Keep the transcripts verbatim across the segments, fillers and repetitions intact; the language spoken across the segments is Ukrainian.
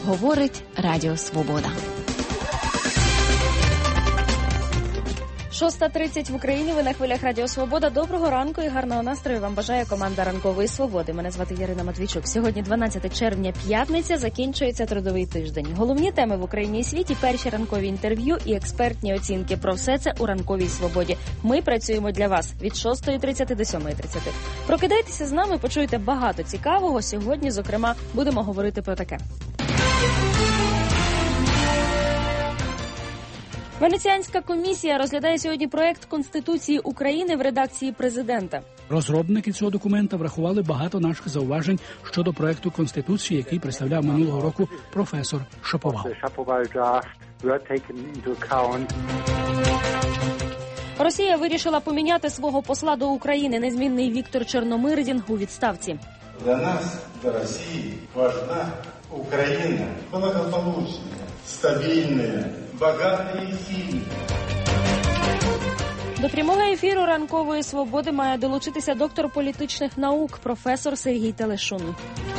Говорить Радіо Свобода. шоста тридцять в Україні, ви на хвилях Радіо Свобода. Доброго ранку і гарного настрою вам бажає команда Ранкової Свободи. Мене звати Ярина Матвійчук. Сьогодні дванадцяте червня, п'ятниця, закінчується трудовий тиждень. Головні теми в Україні і світі, перші ранкові інтерв'ю і експертні оцінки. Про все це у Ранковій Свободі. Ми працюємо для вас від шостої тридцяти до сьомої тридцяти. Прокидайтеся з нами, почуєте багато цікавого. Сьогодні, зокрема, будемо говорити про таке. Венеціанська комісія розглядає сьогодні проект Конституції України в редакції президента. Розробники цього документа врахували багато наших зауважень щодо проекту Конституції, який представляв минулого року професор Шаповал. Росія вирішила поміняти свого посла до України. Незмінний Віктор Чорномирдін у відставці. Для нас, для Росії, важна Україна, благополучна, стабільна, багата і сильна. До прямого ефіру Ранкової Свободи має долучитися доктор політичних наук, професор Сергій Телешун.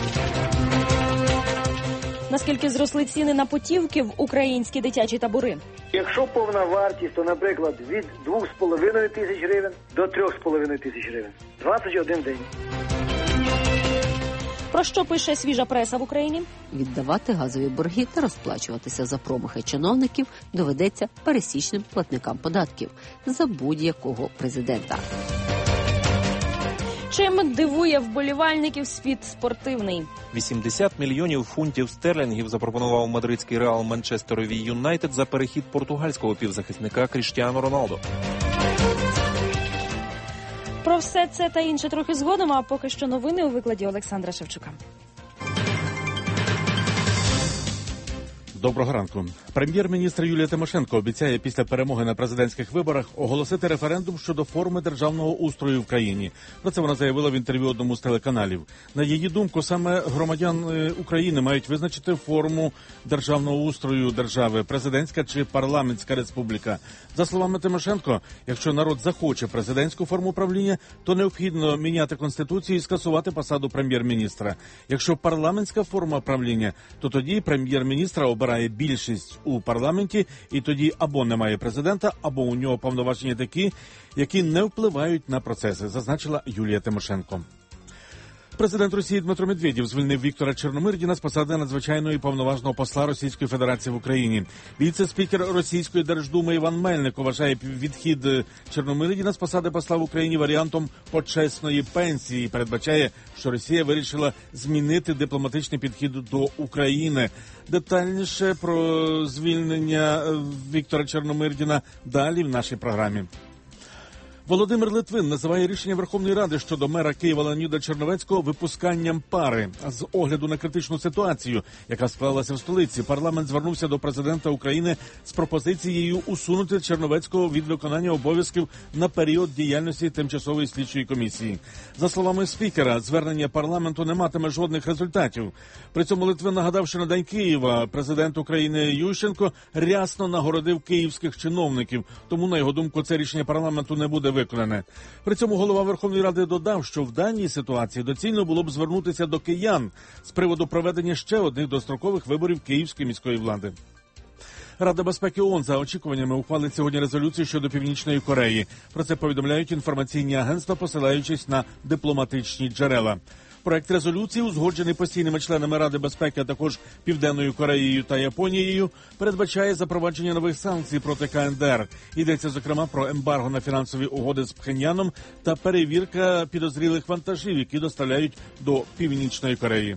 Наскільки зросли ціни на путівки в українські дитячі табори? Якщо повна вартість, то, наприклад, від двох з половиною тисяч гривень до трьох з половиною тисяч гривень. двадцять один день. Про що пише свіжа преса в Україні? Віддавати газові борги та розплачуватися за промахи чиновників доведеться пересічним платникам податків за будь-якого президента. Чим дивує вболівальників світ спортивний? вісімдесят мільйонів фунтів стерлінгів запропонував мадридський Реал Манчестерові Юнайтед за перехід португальського півзахисника Кріштіану Роналду. Про все це та інше трохи згодом, а поки що новини у викладі Олександра Шевчука. Доброго ранку. Прем'єр-міністр Юлія Тимошенко обіцяє після перемоги на президентських виборах оголосити референдум щодо форми державного устрою в країні. Про це вона заявила в інтерв'ю одному з телеканалів. На її думку, саме громадяни України мають визначити форму державного устрою держави – президентська чи парламентська республіка. За словами Тимошенко, якщо народ захоче президентську форму правління, то необхідно міняти Конституцію і скасувати посаду прем'єр-міністра. Якщо парламентська форма правління, то тоді прем'єр-міністра обирає більшість у парламенті, і тоді або немає президента, або у нього повноваження такі, які не впливають на процеси, зазначила Юлія Тимошенко. Президент Росії Дмитро Медведєв звільнив Віктора Чорномирдіна з посади надзвичайного і повноважного посла Російської Федерації в Україні. Віце-спікер Російської Держдуми Іван Мельник вважає відхід Чорномирдіна з посади посла в Україні варіантом почесної пенсії і передбачає, що Росія вирішила змінити дипломатичний підхід до України. Детальніше про звільнення Віктора Чорномирдіна далі в нашій програмі. Володимир Литвин називає рішення Верховної Ради щодо мера Києва Леоніда Черновецького випусканням пари. З огляду на критичну ситуацію, яка склалася в столиці, парламент звернувся до президента України з пропозицією усунути Черновецького від виконання обов'язків на період діяльності тимчасової слідчої комісії. За словами спікера, звернення парламенту не матиме жодних результатів. При цьому Литвин нагадав, що на День Києва президент України Ющенко рясно нагородив київських чиновників, тому, на його думку, це рішення парламенту не буде виконане. При цьому голова Верховної Ради додав, що в даній ситуації доцільно було б звернутися до киян з приводу проведення ще одних дострокових виборів київської міської влади. Рада безпеки ООН за очікуваннями ухвалить сьогодні резолюцію щодо Північної Кореї. Про це повідомляють інформаційні агентства, посилаючись на дипломатичні джерела. Проект резолюції, узгоджений постійними членами Ради безпеки, а також Південною Кореєю та Японією, передбачає запровадження нових санкцій проти КНДР. Йдеться, зокрема, про ембарго на фінансові угоди з Пхеньяном та перевірка підозрілих вантажів, які доставляють до Північної Кореї.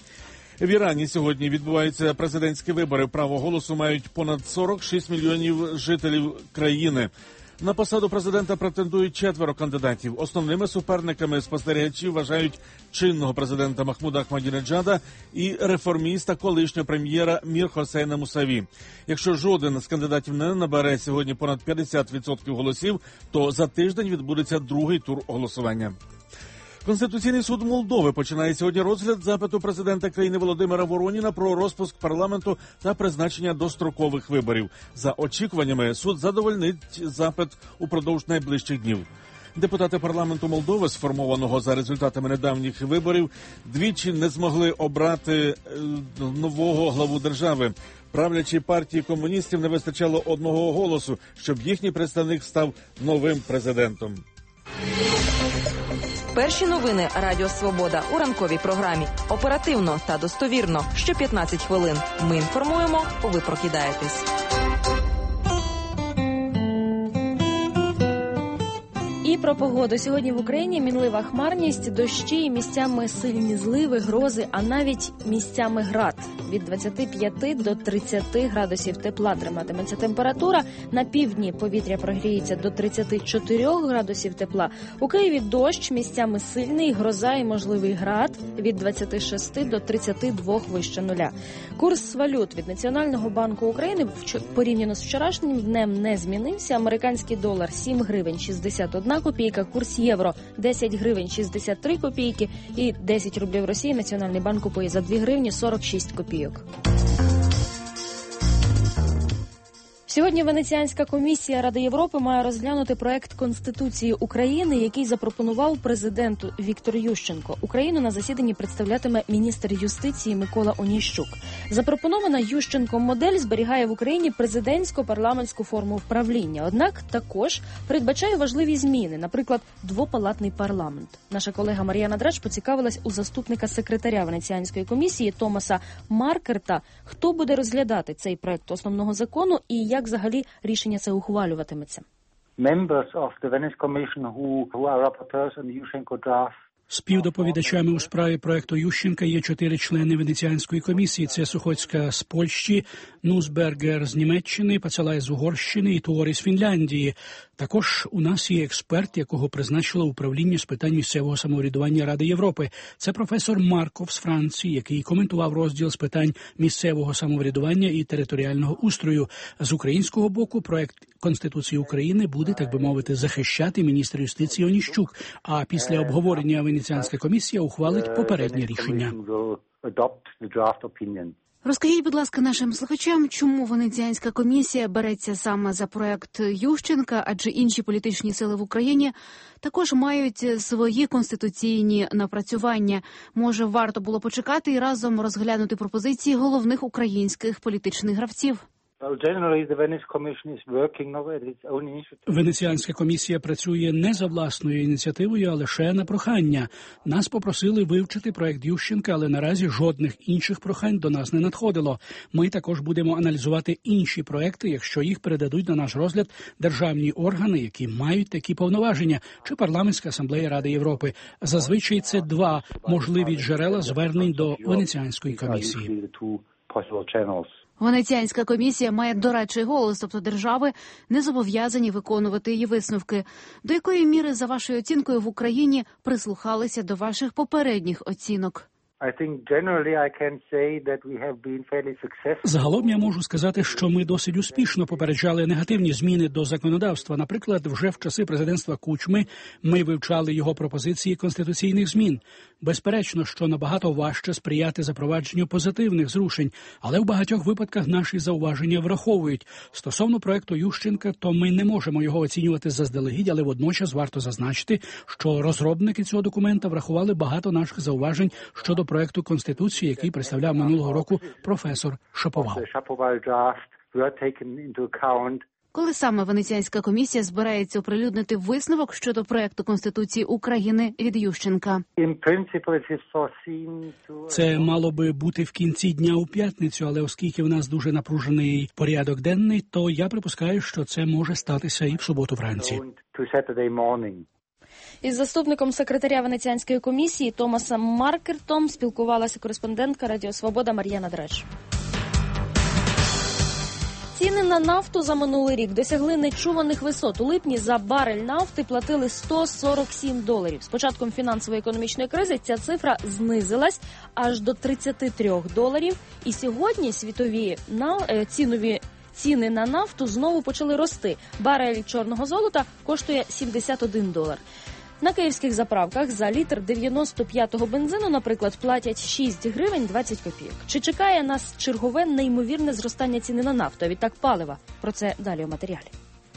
В Ірані сьогодні відбуваються президентські вибори. Право голосу мають понад сорок шість мільйонів жителів країни. На посаду президента претендують четверо кандидатів. Основними суперниками спостерігачів вважають чинного президента Махмуда Ахмадінеджада і реформіста колишнього прем'єра Мір Хосейна Мусаві. Якщо жоден з кандидатів не набере сьогодні понад п'ятдесят відсотків голосів, то за тиждень відбудеться другий тур голосування. Конституційний суд Молдови починає сьогодні розгляд запиту президента країни Володимира Вороніна про розпуск парламенту та призначення дострокових виборів. За очікуваннями, суд задовольнить запит упродовж найближчих днів. Депутати парламенту Молдови, сформованого за результатами недавніх виборів, двічі не змогли обрати нового главу держави. Правлячій партії комуністів не вистачало одного голосу, щоб їхній представник став новим президентом. Перші новини Радіо Свобода у ранковій програмі. Оперативно та достовірно. Що п'ятнадцять хвилин. Ми інформуємо, ви прокидаєтесь. І про погоду. Сьогодні в Україні мінлива хмарність, дощі, місцями сильні зливи, грози, а навіть місцями град. Від двадцяти п'яти до тридцяти градусів тепла триматиметься температура. На півдні повітря прогріється до тридцяти чотирьох градусів тепла. У Києві дощ, місцями сильний, гроза і можливий град. Від двадцяти шести до тридцяти двох вище нуля. Курс валют від Національного банку України порівняно з вчорашнім днем не змінився. Американський долар сім гривень шістдесят одна копійка, курс євро десять гривень шістдесят три копійки і десять рублів Росії Національний банк купує за дві гривні сорок шість копійок. Сьогодні Венеціанська комісія Ради Європи має розглянути проект Конституції України, який запропонував президенту Віктор Ющенко. Україну на засіданні представлятиме міністр юстиції Микола Оніщук. Запропонована Ющенком модель зберігає в Україні президентсько-парламентську форму вправління. Однак також передбачає важливі зміни, наприклад, двопалатний парламент. Наша колега Мар'яна Драч поцікавилась у заступника секретаря Венеціанської комісії Томаса Маркерта, хто буде розглядати цей проект основного закону і як взагалі рішення це ухвалюватиметься. Співдоповідачами у справі проекту Ющенка є чотири члени Венеціанської комісії. Це Сухоцька з Польщі, Нусбергер з Німеччини, Пацалай з Угорщини і Туорі з Фінляндії. Також у нас є експерт, якого призначило управління з питань місцевого самоврядування Ради Європи. Це професор Марков з Франції, який коментував розділ з питань місцевого самоврядування і територіального устрою. З українського боку проект Конституції України буде, так би мовити, захищати міністр юстиції Оніщук, а після обговорення Венеціанська комісія ухвалить попереднє рішення. Розкажіть, будь ласка, нашим слухачам, чому Венеціанська комісія береться саме за проект Ющенка, адже інші політичні сили в Україні також мають свої конституційні напрацювання. Може, варто було почекати і разом розглянути пропозиції головних українських політичних гравців? Венеціанська комісія працює не за власною ініціативою, а лише на прохання. Нас попросили вивчити проект Ющенка, але наразі жодних інших прохань до нас не надходило. Ми також будемо аналізувати інші проекти, якщо їх передадуть на наш розгляд державні органи, які мають такі повноваження, чи парламентська асамблея Ради Європи. Зазвичай це два можливі джерела звернень до Венеціанської комісії. Венеціанська комісія має дорадчий голос, тобто держави не зобов'язані виконувати її висновки. До якої міри, за вашою оцінкою, в Україні прислухалися до ваших попередніх оцінок? Загалом я можу сказати, що ми досить успішно попереджали негативні зміни до законодавства. Наприклад, вже в часи президентства Кучми ми вивчали його пропозиції конституційних змін. Безперечно, що набагато важче сприяти запровадженню позитивних зрушень, але в багатьох випадках наші зауваження враховують. Стосовно проекту Ющенка, то ми не можемо його оцінювати заздалегідь, але водночас варто зазначити, що розробники цього документа врахували багато наших зауважень щодо проекту Конституції, який представляв минулого року професор Шаповал. Коли саме Венеціанська комісія збирається оприлюднити висновок щодо проекту Конституції України від Ющенка? Це мало би бути в кінці дня у п'ятницю, але оскільки в нас дуже напружений порядок денний, то я припускаю, що це може статися і в суботу вранці. Із заступником секретаря Венеціанської комісії Томасом Маркертом спілкувалася кореспондентка Радіо Свобода Мар'яна Драч. Ціни на нафту за минулий рік досягли нечуваних висот. У липні за барель нафти платили сто сорок сім доларів. З початком фінансово-економічної кризи ця цифра знизилась аж до тридцяти трьох доларів. І сьогодні світові на... цінові ціни на нафту знову почали рости. Барель чорного золота коштує сімдесят один долар. На київських заправках за літр дев'яносто п'ятого бензину, наприклад, платять шість гривень двадцять копійок. Чи чекає нас чергове неймовірне зростання ціни на нафту, а відтак палива? Про це далі у матеріалі.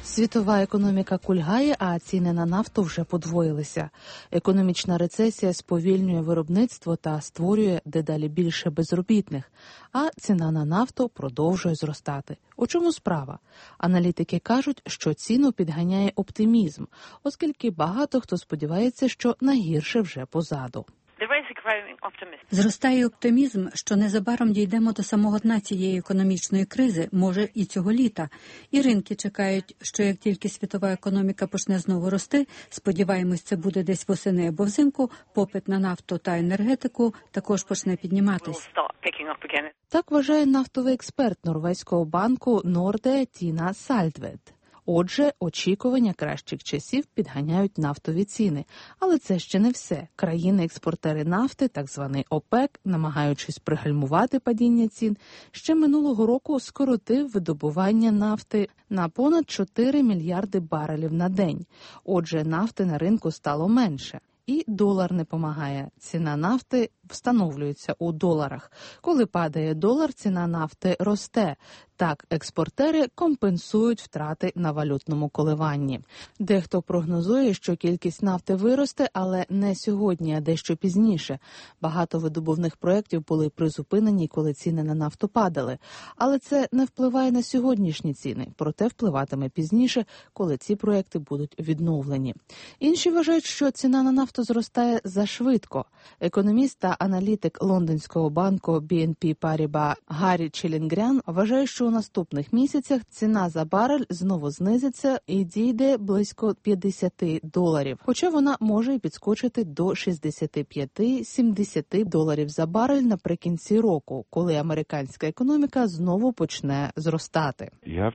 Світова економіка кульгає, а ціни на нафту вже подвоїлися. Економічна рецесія сповільнює виробництво та створює дедалі більше безробітних, а ціна на нафту продовжує зростати. У чому справа? Аналітики кажуть, що ціну підганяє оптимізм, оскільки багато хто сподівається, що найгірше вже позаду. Зростає оптимізм, що незабаром дійдемо до самого дна цієї економічної кризи, може і цього літа. І ринки чекають, що як тільки світова економіка почне знову рости, сподіваємось, це буде десь восени або взимку, попит на нафту та енергетику також почне підніматись. Так вважає нафтовий експерт норвезького банку Норде Тіна Сальдвед. Отже, очікування кращих часів підганяють нафтові ціни. Але це ще не все. Країни-експортери нафти, так званий ОПЕК, намагаючись пригальмувати падіння цін, ще минулого року скоротив видобування нафти на понад чотири мільярди барелів на день. Отже, нафти на ринку стало менше. І долар не помагає. Ціна нафти встановлюється у доларах. Коли падає долар, ціна нафти росте. Так, експортери компенсують втрати на валютному коливанні. Дехто прогнозує, що кількість нафти виросте, але не сьогодні, а дещо пізніше. Багато видобувних проєктів були призупинені, коли ціни на нафту падали. Але це не впливає на сьогоднішні ціни, проте впливатиме пізніше, коли ці проєкти будуть відновлені. Інші вважають, що ціна на нафту зростає зашвидко. Економіст та аналітик лондонського банку бі ен пі Paribas Гаррі Челінгрян вважає, що у наступних місяцях ціна за барель знову знизиться і дійде близько п'ятдесят доларів. Хоча вона може і підскочити до шістдесят п'ять - сімдесят доларів за барель наприкінці року, коли американська економіка знову почне зростати.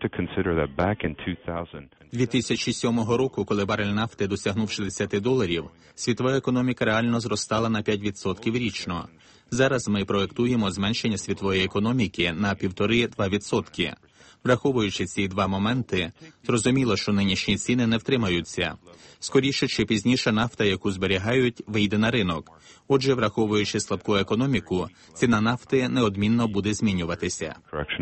дві тисячі сьомого року, коли барель нафти досягнув шістдесят доларів, світова економіка реально зростала на п'ять відсотків річно. Зараз ми проєктуємо зменшення світової економіки на півтори-два відсотки. Враховуючи ці два моменти, зрозуміло, що нинішні ціни не втримаються. Скоріше чи пізніше нафта, яку зберігають, вийде на ринок. Отже, враховуючи слабку економіку, ціна нафти неодмінно буде змінюватися.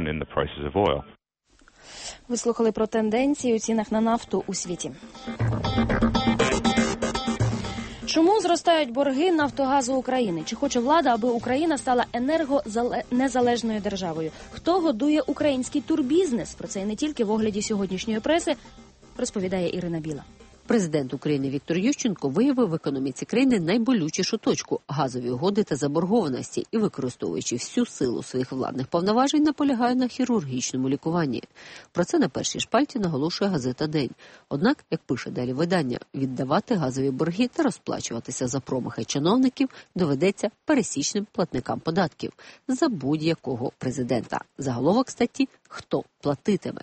Ви слухали про тенденції у цінах на нафту у світі. Чому зростають борги Нафтогазу України? Чи хоче влада, аби Україна стала енергонезалежною державою? Хто годує український турбізнес? Про це і не тільки в огляді сьогоднішньої преси, розповідає Ірина Біла. Президент України Віктор Ющенко виявив в економіці країни найболючішу точку – газові угоди та заборгованості і, використовуючи всю силу своїх владних повноважень, наполягає на хірургічному лікуванні. Про це на першій шпальті наголошує газета «День». Однак, як пише далі видання, віддавати газові борги та розплачуватися за промахи чиновників доведеться пересічним платникам податків за будь-якого президента. Заголовок статті «Хто платитиме?».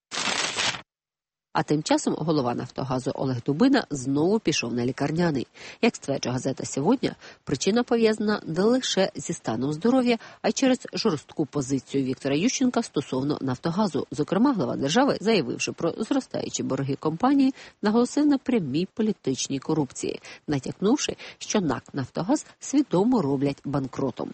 А тим часом голова «Нафтогазу» Олег Дубина знову пішов на лікарняний. Як стверджує газета «Сьогодні», причина пов'язана не лише зі станом здоров'я, а й через жорстку позицію Віктора Ющенка стосовно «Нафтогазу». Зокрема, глава держави, заявивши про зростаючі борги компанії, наголосив на прямій політичній корупції, натякнувши, що НАК «Нафтогаз» свідомо роблять банкротом.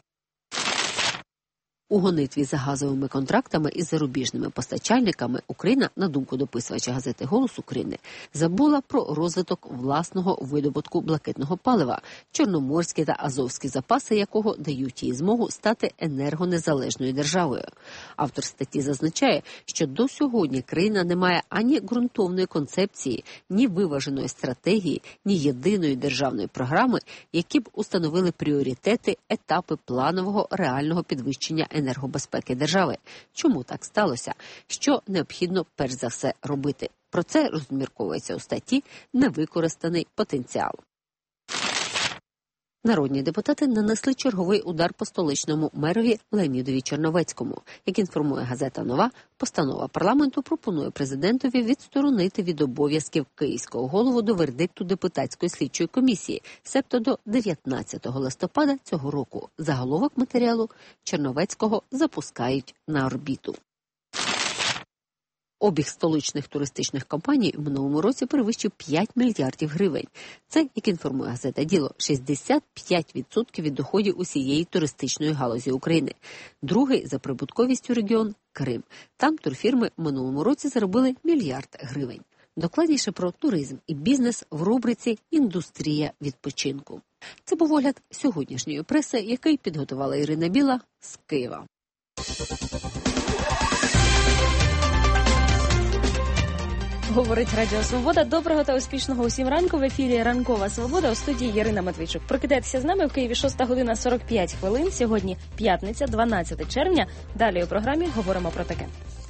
У гонитві за газовими контрактами із зарубіжними постачальниками Україна, на думку дописувача газети «Голос України», забула про розвиток власного видобутку блакитного палива, чорноморські та азовські запаси якого дають їй змогу стати енергонезалежною державою. Автор статті зазначає, що до сьогодні країна не має ані ґрунтовної концепції, ні виваженої стратегії, ні єдиної державної програми, які б установили пріоритети, етапи планового реального підвищення енергобезпеки держави. Чому так сталося? Що необхідно перш за все робити? Про це розмірковується у статті «Невикористаний потенціал». Народні депутати нанесли черговий удар по столичному мерові Леонідові Черновецькому. Як інформує газета «Нова», постанова парламенту пропонує президентові відсторонити від обов'язків київського голову до вердикту депутатської слідчої комісії, себто до дев'ятнадцятого листопада цього року. Заголовок матеріалу: Черновецького запускають на орбіту. Обіг столичних туристичних компаній у минулому році перевищив п'ять мільярдів гривень. Це, як інформує газета «Діло», шістдесят п'ять відсотків від доходів усієї туристичної галузі України. Другий за прибутковістю регіон Крим. Там турфірми в минулому році заробили мільярд гривень. Докладніше про туризм і бізнес в рубриці «Індустрія відпочинку». Це був огляд сьогоднішньої преси, який підготувала Ірина Біла з Києва. Говорить Радіо Свобода. Доброго та успішного усім ранку. В ефірі «Ранкова Свобода», у студії Ярина Матвійчук. Прокидайтеся з нами в Києві шоста година сорок п'ять хвилин. Сьогодні п'ятниця, дванадцяте червня. Далі у програмі говоримо про таке.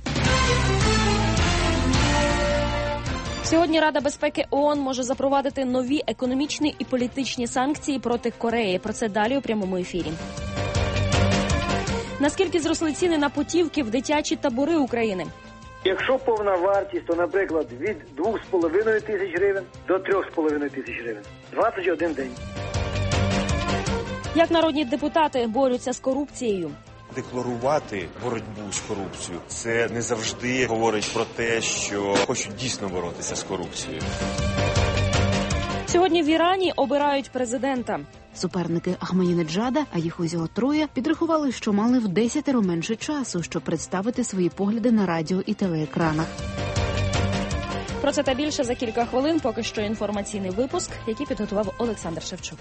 Сьогодні Рада безпеки ООН може запровадити нові економічні і політичні санкції проти Кореї. Про це далі у прямому ефірі. Наскільки зросли ціни на путівки в дитячі табори України? Якщо повна вартість, то, наприклад, від двох з половиною тисяч гривень до трьох з половиною тисяч гривень. двадцять один день. Як народні депутати борються з корупцією? Декларувати боротьбу з корупцією – це не завжди говорить про те, що хочуть дійсно боротися з корупцією. Сьогодні в Ірані обирають президента. Суперники Ахмадінеджада, а їх усього троє, підрахували, що мали в десятеро менше часу, щоб представити свої погляди на радіо і телеекранах. Про це та більше за кілька хвилин. Поки що інформаційний випуск, який підготував Олександр Шевчук.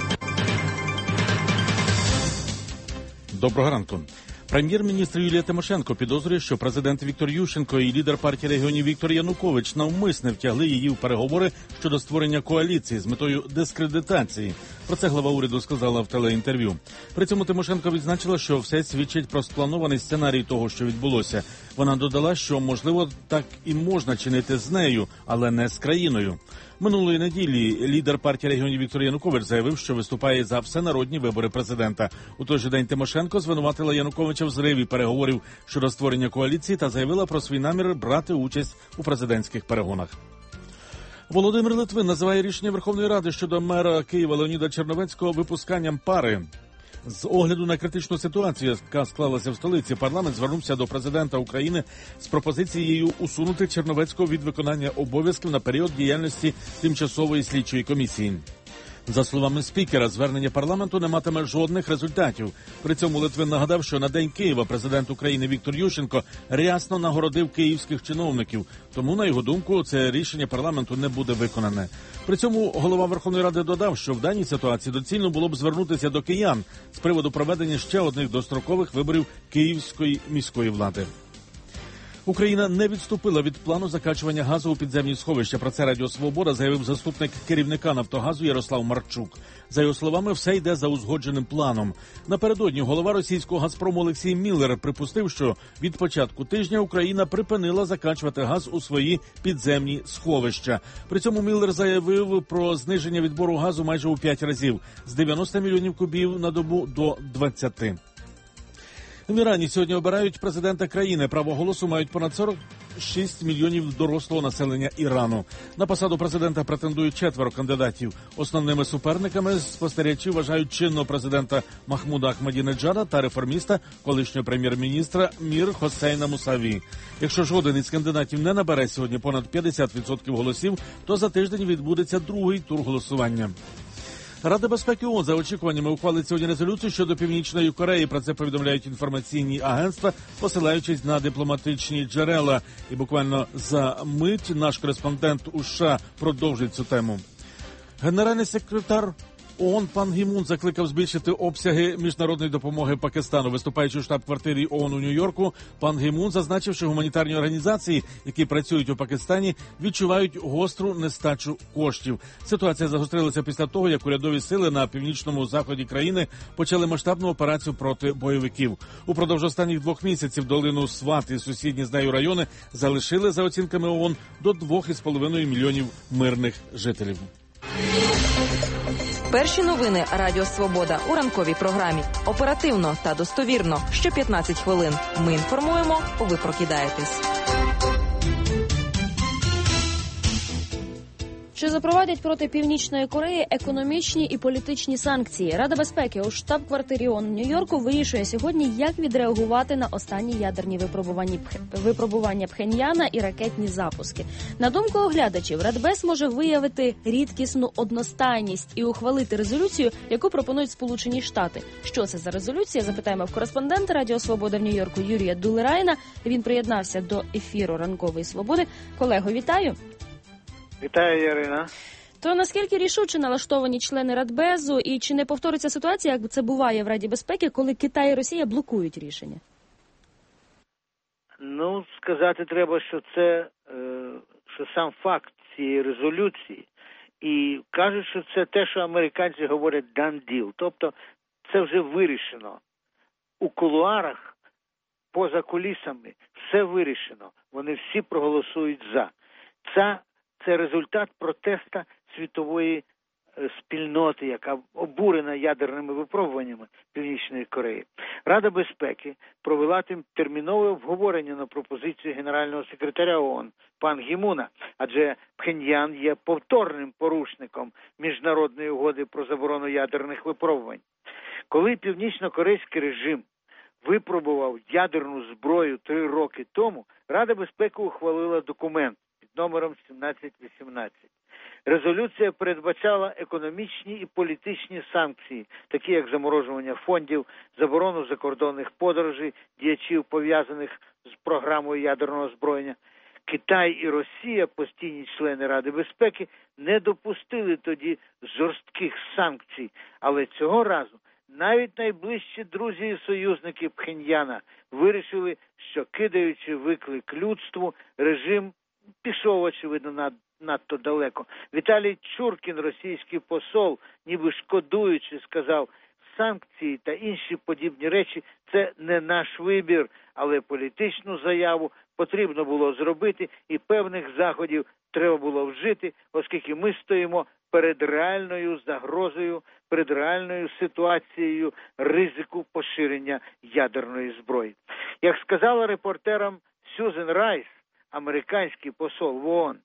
Доброго ранку. Прем'єр-міністр Юлія Тимошенко підозрює, що президент Віктор Ющенко і лідер партії регіонів Віктор Янукович навмисне втягли її в переговори щодо створення коаліції з метою дискредитації. Про це глава уряду сказала в телеінтерв'ю. При цьому Тимошенко відзначила, що все свідчить про спланований сценарій того, що відбулося. Вона додала, що, можливо, так і можна чинити з нею, але не з країною. Минулої неділі лідер партії регіонів Віктор Янукович заявив, що виступає за всенародні вибори президента. У той же день Тимошенко звинуватила Януковича в зриві переговорів щодо створення коаліції та заявила про свій намір брати участь у президентських перегонах. Володимир Литвин називає рішення Верховної Ради щодо мера Києва Леоніда Черновецького випусканням пари. З огляду на критичну ситуацію, яка склалася в столиці, парламент звернувся до президента України з пропозицією усунути Черновецького від виконання обов'язків на період діяльності тимчасової слідчої комісії. За словами спікера, звернення парламенту не матиме жодних результатів. При цьому Литвин нагадав, що на День Києва президент України Віктор Ющенко рясно нагородив київських чиновників. Тому, на його думку, це рішення парламенту не буде виконане. При цьому голова Верховної Ради додав, що в даній ситуації доцільно було б звернутися до киян з приводу проведення ще одних дострокових виборів київської міської влади. Україна не відступила від плану закачування газу у підземні сховища. Про це Радіо Свобода заявив заступник керівника «Нафтогазу» Ярослав Марчук. За його словами, все йде за узгодженим планом. Напередодні голова російського «Газпрому» Олексій Міллер припустив, що від початку тижня Україна припинила закачувати газ у свої підземні сховища. При цьому Міллер заявив про зниження відбору газу майже у п'ять разів – з дев'яноста мільйонів кубів на добу до двадцяти. В Ірані сьогодні обирають президента країни. Право голосу мають понад сорок шість мільйонів дорослого населення Ірану. На посаду президента претендують четверо кандидатів. Основними суперниками спостерігачі вважають чинного президента Махмуда Ахмадінеджада та реформіста, колишнього прем'єр-міністра Мір Хосейна Мусаві. Якщо жоден із кандидатів не набере сьогодні понад п'ятдесят відсотків голосів, то за тиждень відбудеться другий тур голосування. Рада безпеки ООН за очікуваннями ухвалить сьогодні резолюцію щодо Північної Кореї. Про це повідомляють інформаційні агентства, посилаючись на дипломатичні джерела. І буквально за мить наш кореспондент у США продовжить цю тему. Генеральний секретар ООН Пан Гі Мун закликав збільшити обсяги міжнародної допомоги Пакистану. Виступаючи у штаб-квартирі ООН у Нью-Йорку, Пан Гі Мун зазначив, що гуманітарні організації, які працюють у Пакистані, відчувають гостру нестачу коштів. Ситуація загострилася після того, як урядові сили на північному заході країни почали масштабну операцію проти бойовиків. Упродовж останніх двох місяців долину Сват і сусідні з нею райони залишили, за оцінками ООН, до двох із половиною мільйонів мирних жителів. Перші новини Радіо Свобода у ранковій програмі. Оперативно та достовірно. Що п'ятнадцять хвилин. Ми інформуємо, ви прокидаєтесь. Чи запровадять проти Північної Кореї економічні і політичні санкції? Рада безпеки у штаб-квартирі ООН в Нью-Йорку вирішує сьогодні, як відреагувати на останні ядерні випробування, випробування Пхеньяна і ракетні запуски. На думку оглядачів, Радбез може виявити рідкісну одностайність і ухвалити резолюцію, яку пропонують Сполучені Штати. Що це за резолюція? Запитаємо в кореспондента Радіо Свобода в Нью-Йорку Юрія Дулерайна. Він приєднався до ефіру Ранкової Свободи. Колего, вітаю. Вітаю, Ярина. То наскільки рішуче налаштовані члени Радбезу, і чи не повториться ситуація, як це буває в Раді безпеки, коли Китай і Росія блокують рішення? Ну, сказати треба, що це, що сам факт цієї резолюції, і кажуть, що це те, що американці говорять done deal, тобто це вже вирішено. У кулуарах, поза кулісами, все вирішено. Вони всі проголосують за. Це Це результат протесту світової спільноти, яка обурена ядерними випробуваннями Північної Кореї. Рада безпеки провела тим термінове обговорення на пропозицію генерального секретаря ООН пан Гі-Муна, адже Пхеньян є повторним порушником міжнародної угоди про заборону ядерних випробувань. Коли північно-корейський режим випробував ядерну зброю три роки тому, Рада безпеки ухвалила документ під номером сімнадцять вісімнадцять. Резолюція передбачала економічні і політичні санкції, такі як заморожування фондів, заборону закордонних подорожей, діячів, пов'язаних з програмою ядерного озброєння. Китай і Росія, постійні члени Ради безпеки, не допустили тоді жорстких санкцій, але цього разу навіть найближчі друзі і союзники Пхеньяна вирішили, що, кидаючи виклик людству, режим пішов, очевидно, над, надто далеко. Віталій Чуркін, російський посол, ніби шкодуючи, сказав, санкції та інші подібні речі – це не наш вибір, але політичну заяву потрібно було зробити і певних заходів треба було вжити, оскільки ми стоїмо перед реальною загрозою, перед реальною ситуацією ризику поширення ядерної зброї. Як сказала репортерам Сюзен Райс, американський посол в ООН,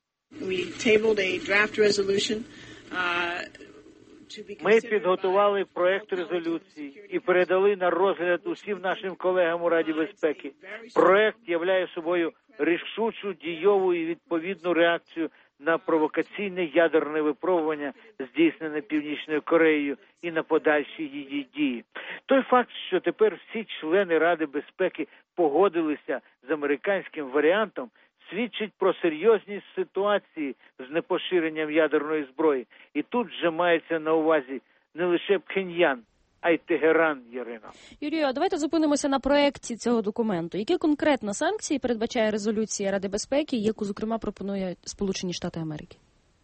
ми підготували проект резолюції і передали на розгляд усім нашим колегам у Раді безпеки. Проект являє собою рішучу, дієву і відповідну реакцію на провокаційне ядерне випробування, здійснене Північною Кореєю, і на подальші її дії. Той факт, що тепер всі члени Ради безпеки погодилися з американським варіантом, свідчить про серйозність ситуації з непоширенням ядерної зброї. І тут вже мається на увазі не лише Пхеньян, а й Тегеран, Ярина. Юрію, а давайте зупинимося на проєкті цього документу. Які конкретно санкції передбачає резолюція Ради безпеки, яку, зокрема, пропонує Сполучені Штати Америки?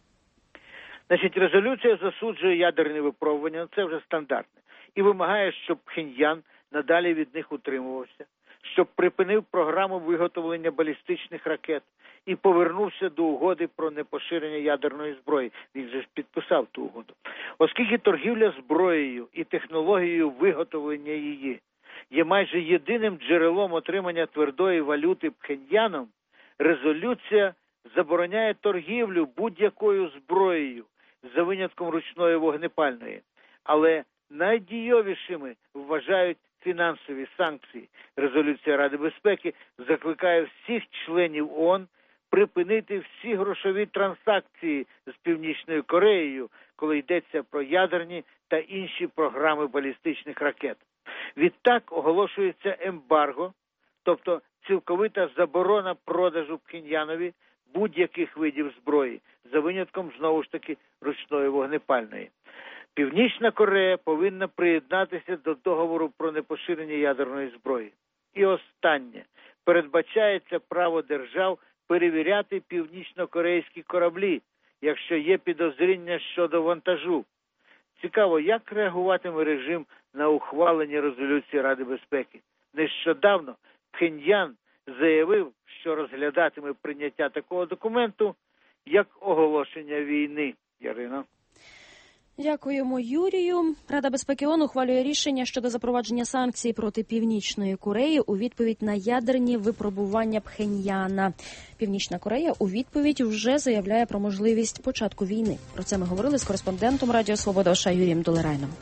Значить, резолюція засуджує ядерні випробування, це вже стандартне, і вимагає, щоб Пхеньян надалі від них утримувався, щоб припинив програму виготовлення балістичних ракет і повернувся до угоди про непоширення ядерної зброї. Він же ж підписав ту угоду. Оскільки торгівля зброєю і технологією виготовлення її є майже єдиним джерелом отримання твердої валюти Пхеньяном, резолюція забороняє торгівлю будь-якою зброєю, за винятком ручної вогнепальної. Але найдієвішими вважають фінансові санкції. Резолюція Ради безпеки закликає всіх членів ООН припинити всі грошові транзакції з Північною Кореєю, коли йдеться про ядерні та інші програми балістичних ракет. Відтак оголошується ембарго, тобто цілковита заборона продажу Пхеньянові будь-яких видів зброї, за винятком, знову ж таки, ручної вогнепальної. Північна Корея повинна приєднатися до договору про непоширення ядерної зброї. І останнє. Передбачається право держав перевіряти північно-корейські кораблі, якщо є підозріння щодо вантажу. Цікаво, як реагуватиме режим на ухвалення резолюції Ради безпеки. Нещодавно Пхеньян заявив, що розглядатиме прийняття такого документу як оголошення війни. Ярина. Дякуємо, Юрію. Рада безпеки ООН ухвалює рішення щодо запровадження санкцій проти Північної Кореї у відповідь на ядерні випробування Пхеньяна. Північна Корея у відповідь вже заявляє про можливість початку війни. Про це ми говорили з кореспондентом Радіо Свобода США Юрієм Долерайном.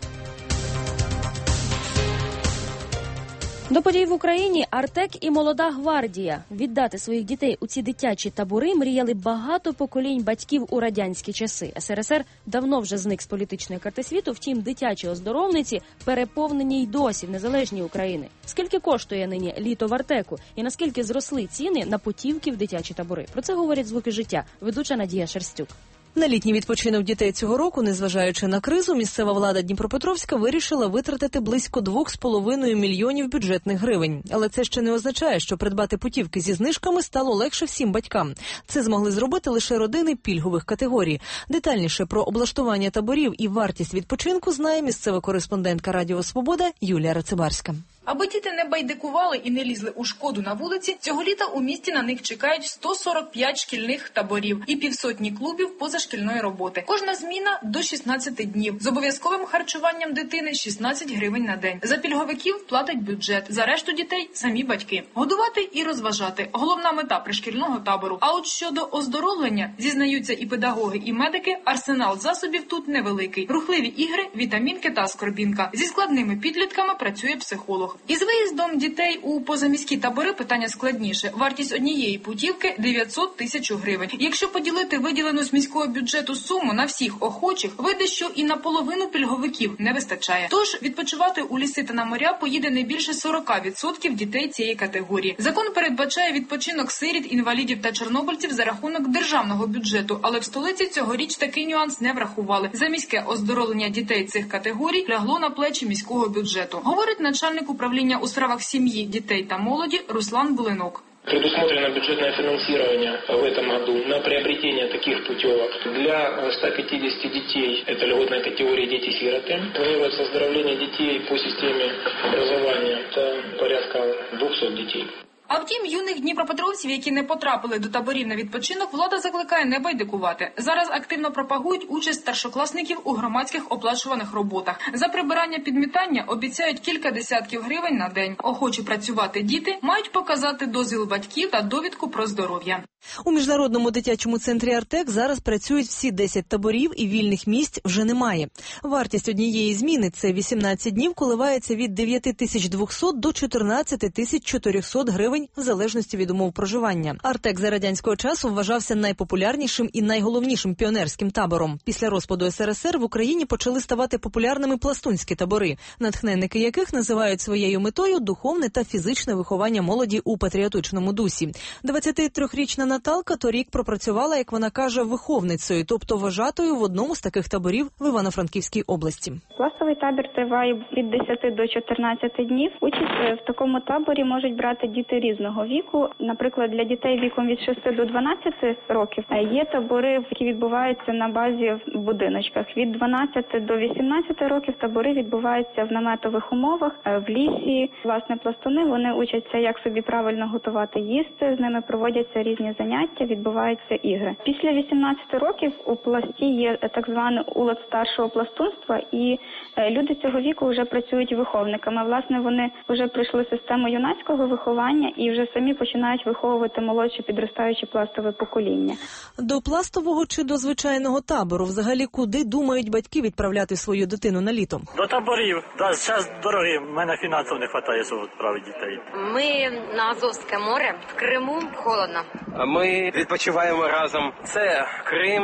До подій в Україні Артек і Молода гвардія. Віддати своїх дітей у ці дитячі табори мріяли багато поколінь батьків у радянські часи. ес ер ес ер давно вже зник з політичної карти світу, втім дитячі оздоровниці переповнені й досі в незалежній Україні. Скільки коштує нині літо в Артеку і наскільки зросли ціни на путівки в дитячі табори? Про це говорять «Звуки життя». Ведуча Надія Шерстюк. На літній відпочинок дітей цього року, незважаючи на кризу, місцева влада Дніпропетровська вирішила витратити близько двох з половиною мільйонів бюджетних гривень. Але це ще не означає, що придбати путівки зі знижками стало легше всім батькам. Це змогли зробити лише родини пільгових категорій. Детальніше про облаштування таборів і вартість відпочинку знає місцева кореспондентка Радіо Свобода Юлія Рацибарська. Аби діти не байдикували і не лізли у шкоду на вулиці, цього літа у місті на них чекають сто сорок п'ять шкільних таборів і півсотні клубів позашкільної роботи. Кожна зміна до шістнадцяти днів. З обов'язковим харчуванням дитини шістнадцять гривень на день. За пільговиків платить бюджет, за решту дітей – самі батьки. Годувати і розважати – головна мета пришкільного табору. А от щодо оздоровлення, зізнаються і педагоги, і медики, арсенал засобів тут невеликий. Рухливі ігри, вітамінки та аскорбінка. Зі складними підлітками працює психолог. Із виїздом дітей у позаміські табори питання складніше. Вартість однієї путівки – дев'ятсот тисяч гривень. Якщо поділити виділену з міського бюджету суму на всіх охочих, вийде, що і на половину пільговиків не вистачає. Тож відпочивати у ліси та на моря поїде не більше сорок відсотків дітей цієї категорії. Закон передбачає відпочинок сиріт, інвалідів та чорнобильців за рахунок державного бюджету, але в столиці цьогоріч такий нюанс не врахували. За міське оздоровлення дітей цих категорій лягло на плечі міського бюджету. Говорить начальник управління у справах сім'ї, дітей та молоді Руслан Булинок. Предусмотрено бюджетное финансирование в этом году на приобретение таких путевок для ста пятидесяти детей, это льготная категория дети-сироты. Планируется оздоровление детей по системе образования, это порядка двухсот детей. А втім, юних дніпропетровців, які не потрапили до таборів на відпочинок, влада закликає не байдикувати. Зараз активно пропагують участь старшокласників у громадських оплачуваних роботах. За прибирання підмітання обіцяють кілька десятків гривень на день. Охочі працювати діти мають показати дозвіл батьків та довідку про здоров'я. У міжнародному дитячому центрі «Артек» зараз працюють всі десять таборів і вільних місць вже немає. Вартість однієї зміни – це вісімнадцять днів, коливається від дев'ять тисяч двісті до чотирнадцять тисяч чотириста гривень в залежності від умов проживання. «Артек» за радянського часу вважався найпопулярнішим і найголовнішим піонерським табором. Після розпаду ес ер ес ер в Україні почали ставати популярними пластунські табори, натхненники яких називають своєю метою духовне та фізичне виховання молоді у патріотичному дусі. двадцятитрирічна Наталка торік пропрацювала, як вона каже, виховницею, тобто вважатою в одному з таких таборів в Івано-Франківській області. Пластовий табір триває від десяти до чотирнадцяти днів. Участь в такому таборі можуть брати діти різного віку. Наприклад, для дітей віком від шести до дванадцяти років є табори, які відбуваються на базі в будиночках. Від дванадцяти до вісімнадцяти років табори відбуваються в наметових умовах, в лісі. Власне, пластуни, вони учаться, як собі правильно готувати їсти, з ними проводяться різні заняття, відбуваються ігри. Після вісімнадцяти років у пласті є так званий улад старшого пластунства, і люди цього віку вже працюють виховниками. Власне, вони вже пройшли систему юнацького виховання і вже самі починають виховувати молодше підростаюче пластове покоління. До пластового чи до звичайного табору взагалі куди думають батьки відправляти свою дитину на літо? До таборів. Да, зараз дорогі, в мене фінансово не вистачає, щоб відправити дітей. Ми на Азовське море, в Криму, холодно. Ми відпочиваємо разом. Це Крим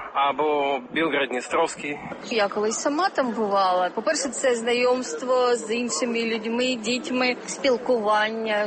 або Білгород-Дністровський. Я колись сама там бувала. По-перше, це знайомство з іншими людьми, дітьми, спілкування.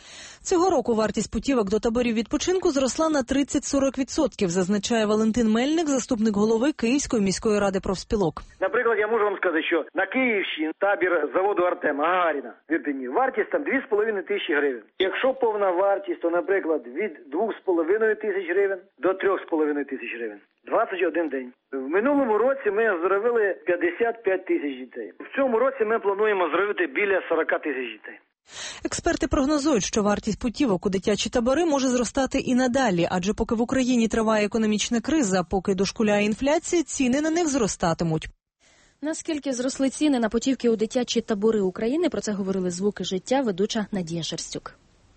Цього року вартість путівок до таборів відпочинку зросла на тридцять-сорок відсотків, зазначає Валентин Мельник, заступник голови Київської міської ради профспілок. Наприклад, я можу вам сказати, що на Київщині табір заводу Артема Гагаріна в Ірпені вартість там дві з половиною тисячі гривень. Якщо повна вартість, то, наприклад, від двох з половиною тисяч гривень до трьох з половиною тисяч гривень. двадцять один день. В минулому році ми оздоровили п'ятдесят п'ять тисяч дітей. В цьому році ми плануємо оздоровити біля сорок тисяч дітей. Експерти прогнозують, що вартість путівок у дитячі табори може зростати і надалі, адже поки в Україні триває економічна криза, поки дошкуляє інфляція, ціни на них зростатимуть. Наскільки зросли ціни на путівки у дитячі табори України? Про це говорили «Звуки життя» ведуча Надія Шерстюк.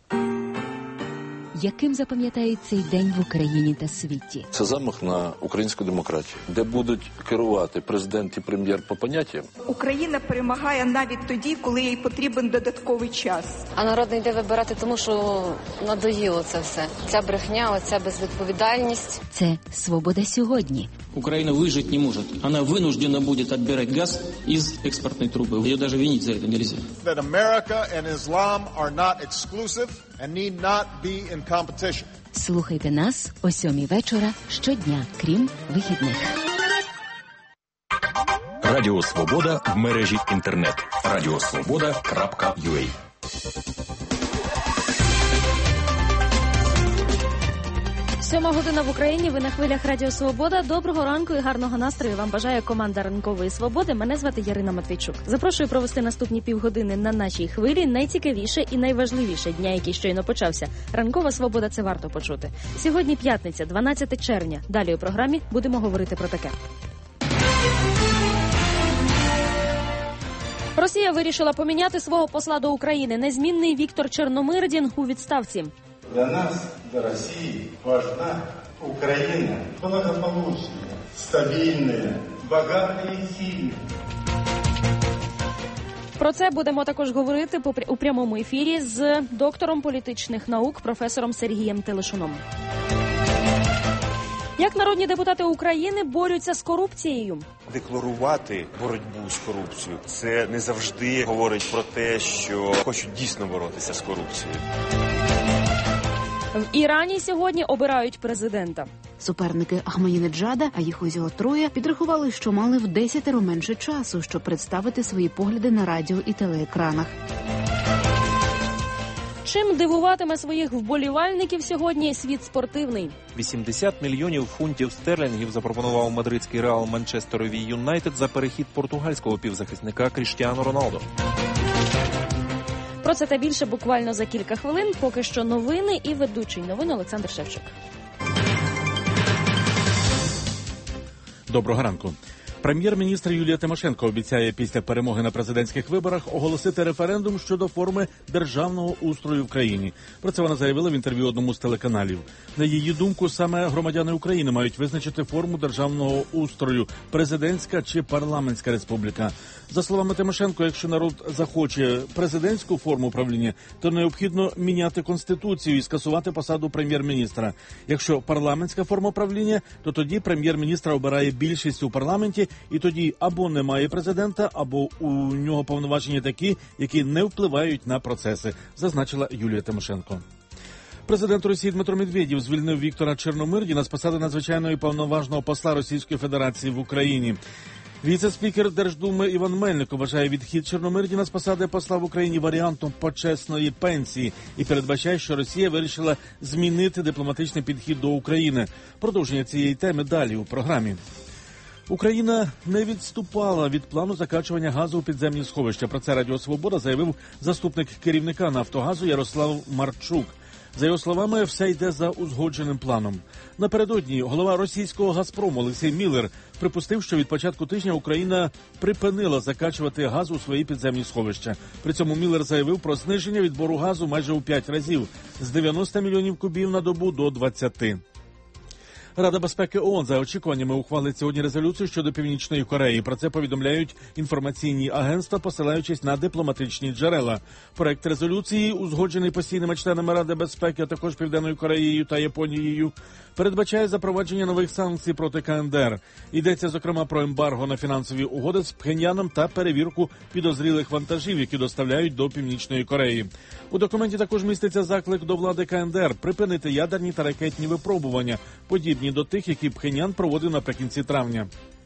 Яким запам'ятають цей день в Україні та світі? Це замах на українську демократію, де будуть керувати президент і прем'єр по поняттям. Україна перемагає навіть тоді, коли їй потрібен додатковий час. А народ не йде вибирати, тому що надоїло це все. Ця брехня, оця безвідповідальність. Це «Свобода сьогодні». Украина выжить не может. Она вынуждена будет отбирать газ из экспортной трубы. Ее даже винить за это нельзя. That America and Islam are not exclusive and need not be in competition. Слухайте нас о сьомій вечора щодня, крім вихідних. Радіо Свобода в мережі інтернет. радіосвобода крапка ю а. Сьома година в Україні, ви на хвилях Радіо Свобода. Доброго ранку і гарного настрою вам бажає команда Ранкової Свободи. Мене звати Ярина Матвійчук. Запрошую провести наступні півгодини на нашій хвилі. Найцікавіше і найважливіше дня, який щойно почався. Ранкова Свобода – це варто почути. Сьогодні п'ятниця, дванадцяте червня. Далі у програмі будемо говорити про таке. Росія вирішила поміняти свого посла до України. Незмінний Віктор Черномирдін у відставці. Для нас, для России, важна Украина благополучная, стабильная, богатая и сильная. Про це будемо також говорити у прямому ефірі з доктором політичних наук, професором Сергієм Телешуном. Як народні депутати України борються з корупцією? Декларувати боротьбу з корупцією – це не завжди говорить про те, що хочуть дійсно боротися з корупцією. В Ірані сьогодні обирають президента. Суперники Ахмадінеджада, а їх усього троє, підрахували, що мали в десятеро менше часу, щоб представити свої погляди на радіо і телеекранах. Чим дивуватиме своїх вболівальників сьогодні світ спортивний? вісімдесят мільйонів фунтів стерлінгів запропонував мадридський Реал Манчестерові Юнайтед за перехід португальського півзахисника Кріштіану Роналдо. Про це та більше буквально за кілька хвилин. Поки що новини і ведучий новин Олександр Шевчук. Доброго ранку. Прем'єр-міністр Юлія Тимошенко обіцяє після перемоги на президентських виборах оголосити референдум щодо форми державного устрою в країні. Про це вона заявила в інтерв'ю одному з телеканалів. На її думку, саме громадяни України мають визначити форму державного устрою – президентська чи парламентська республіка. За словами Тимошенко, якщо народ захоче президентську форму правління, то необхідно міняти Конституцію і скасувати посаду прем'єр-міністра. Якщо парламентська форма правління, то тоді прем'єр-міністра обирає більшість у парламенті, і тоді або немає президента, або у нього повноваження такі, які не впливають на процеси, зазначила Юлія Тимошенко. Президент Росії Дмитро Медведєв звільнив Віктора Черномирдіна з посади надзвичайного і повноважного посла Російської Федерації в Україні. Віце-спікер Держдуми Іван Мельник вважає відхід Черномирдіна з посади посла в Україні варіантом почесної пенсії і передбачає, що Росія вирішила змінити дипломатичний підхід до України. Продовження цієї теми далі у програмі. Україна не відступала від плану закачування газу у підземні сховища. Про це Радіо Свобода заявив заступник керівника «Нафтогазу» Ярослав Марчук. За його словами, все йде за узгодженим планом. Напередодні голова російського «Газпрому» Олексій Міллер припустив, що від початку тижня Україна припинила закачувати газ у свої підземні сховища. При цьому Міллер заявив про зниження відбору газу майже у п'ять разів – з дев'яноста мільйонів кубів на добу до двадцяти. Рада безпеки ООН за очікуваннями ухвалить сьогодні резолюцію щодо Північної Кореї. Про це повідомляють інформаційні агентства, посилаючись на дипломатичні джерела. Проект резолюції, узгоджений постійними членами Ради безпеки, а також Південною Кореєю та Японією, передбачає запровадження нових санкцій проти КНДР. Йдеться, зокрема, про ембарго на фінансові угоди з Пхеньяном та перевірку підозрілих вантажів, які доставляють до Північної Кореї. У документі також міститься заклик до влади КНДР припинити ядерні та ракетні випробування, подібні до тих, які Пхеньян проводив наприкінці травня.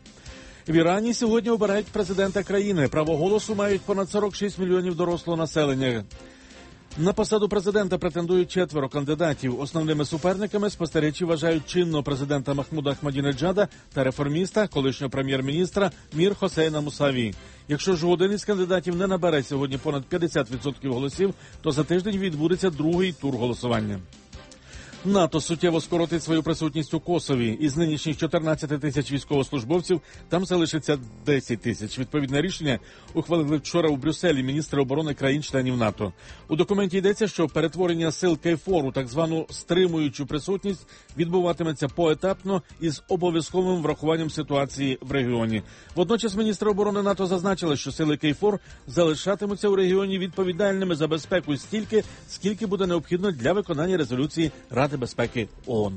В Ірані сьогодні обирають президента країни. Право голосу мають понад сорок шість мільйонів дорослого населення. На посаду президента претендують четверо кандидатів. Основними суперниками спостерігачі вважають чинного президента Махмуда Ахмадінеджада та реформіста, колишнього прем'єр-міністра Мір Хосейна Мусаві. Якщо ж один із кандидатів не набере сьогодні понад п'ятдесят відсотків голосів, то за тиждень відбудеться другий тур голосування. НАТО суттєво скоротить свою присутність у Косові. Із нинішніх чотирнадцяти тисяч військовослужбовців там залишиться десять тисяч. Відповідне рішення ухвалили вчора у Брюсселі міністри оборони країн-членів НАТО. У документі йдеться, що перетворення сил КФОР у так звану стримуючу присутність відбуватиметься поетапно із обов'язковим врахуванням ситуації в регіоні. Водночас міністри оборони НАТО зазначили, що сили КФОР залишатимуться у регіоні відповідальними за безпеку стільки, скільки буде необхідно для виконання резолюції Ради безпеки ООН.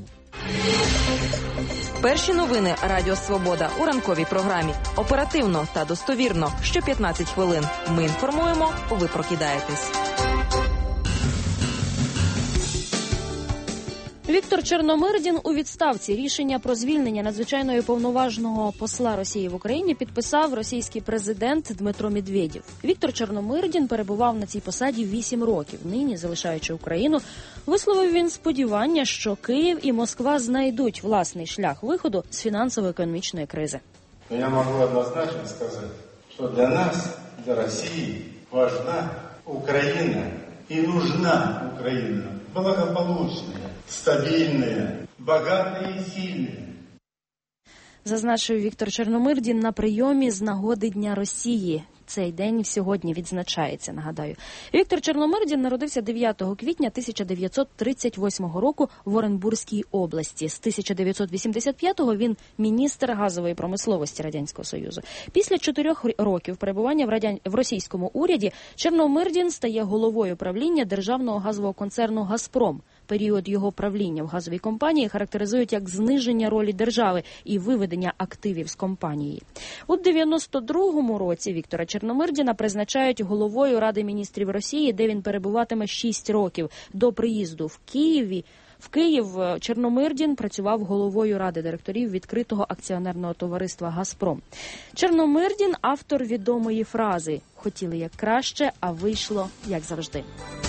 Перші новини Радіо Свобода у ранковій програмі. Оперативно та достовірно. Що п'ятнадцять хвилин. Ми інформуємо, ви прокидаєтесь. Віктор Чорномирдін у відставці. Рішення про звільнення надзвичайного повноважного посла Росії в Україні підписав російський президент Дмитро Медведєв. Віктор Чорномирдін перебував на цій посаді вісім років. Нині, залишаючи Україну, висловив він сподівання, що Київ і Москва знайдуть власний шлях виходу з фінансово-економічної кризи. Я можу однозначно сказати, що для нас, для Росії, важна Україна і нужна Україна. Благополучная, стабильная, богатая и сильная. Зазначив Віктор Чорномирдін на прийомі з нагоди Дня Росії. Цей день сьогодні відзначається, нагадаю. Віктор Чорномирдін народився дев'ятого квітня тисяча дев'ятсот тридцять восьмого року в Оренбурзькій області. З тисяча дев'ятсот вісімдесят п'ятого він міністр газової промисловості Радянського Союзу. Після чотирьох років перебування в, радян... в російському уряді Чорномирдін стає головою правління державного газового концерну «Газпром». Період його правління в газовій компанії характеризують як зниження ролі держави і виведення активів з компанії. У дев'яносто другому році Віктора Чорномирдіна призначають головою Ради міністрів Росії, де він перебуватиме шість років. До приїзду в Києві В Київ Чорномирдін працював головою ради директорів відкритого акціонерного товариства «Газпром». Чорномирдін – автор відомої фрази «Хотіли як краще, а вийшло як завжди».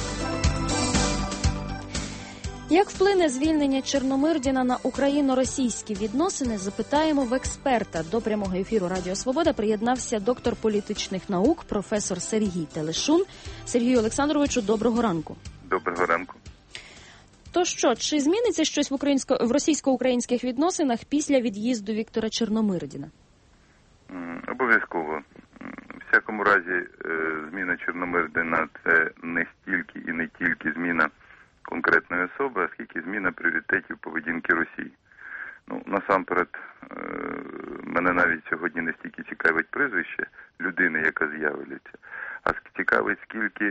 Як вплине звільнення Чорномирдіна на україно-російські відносини, запитаємо в експерта. До прямого ефіру Радіо Свобода приєднався доктор політичних наук, професор Сергій Телешун. Сергію Олександровичу, доброго ранку. Доброго ранку. То що, чи зміниться щось в, українсько- в російсько-українських відносинах після від'їзду Віктора Чорномирдіна? Обов'язково. В всякому разі, зміна Чорномирдіна – це не стільки і не тільки зміна конкретної особи, а скільки зміна пріоритетів поведінки Росії. Ну, насамперед, мене навіть сьогодні не стільки цікавить прізвище людини, яка з'явиться, а цікавить, скільки,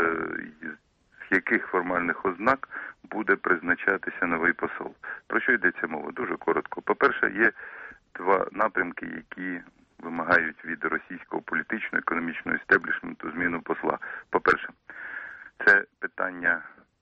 з яких формальних ознак буде призначатися новий посол. Про що йдеться мова? Дуже коротко. По-перше, є два напрямки, які вимагають від російського політичного, економічного істеблішменту зміну посла. По-перше, це питання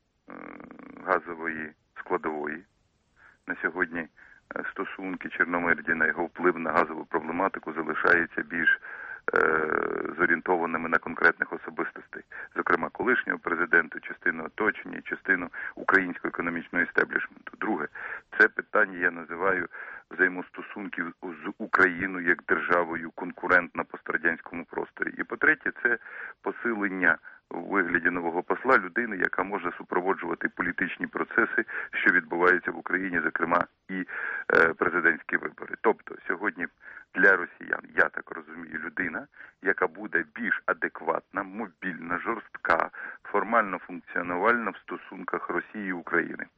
газової складової. На сьогодні стосунки Чорномирдіна, його вплив на газову проблематику залишається більш е, зорієнтованими на конкретних особистостей. Зокрема, колишнього президента, частину оточення, частину українського економічного істеблішменту. Друге, це питання я називаю взаємостосунків з Україною як державою конкурент на пострадянському просторі. І по-третє, це посилення у вигляді нового посла людини, яка може супроводжувати політичні процеси, що відбуваються в Україні, зокрема і е, президентські вибори. Тобто сьогодні для росіян, я так розумію, людина, яка буде більш адекватна, мобільна, жорстка, формально функціонувальна в стосунках Росії і України.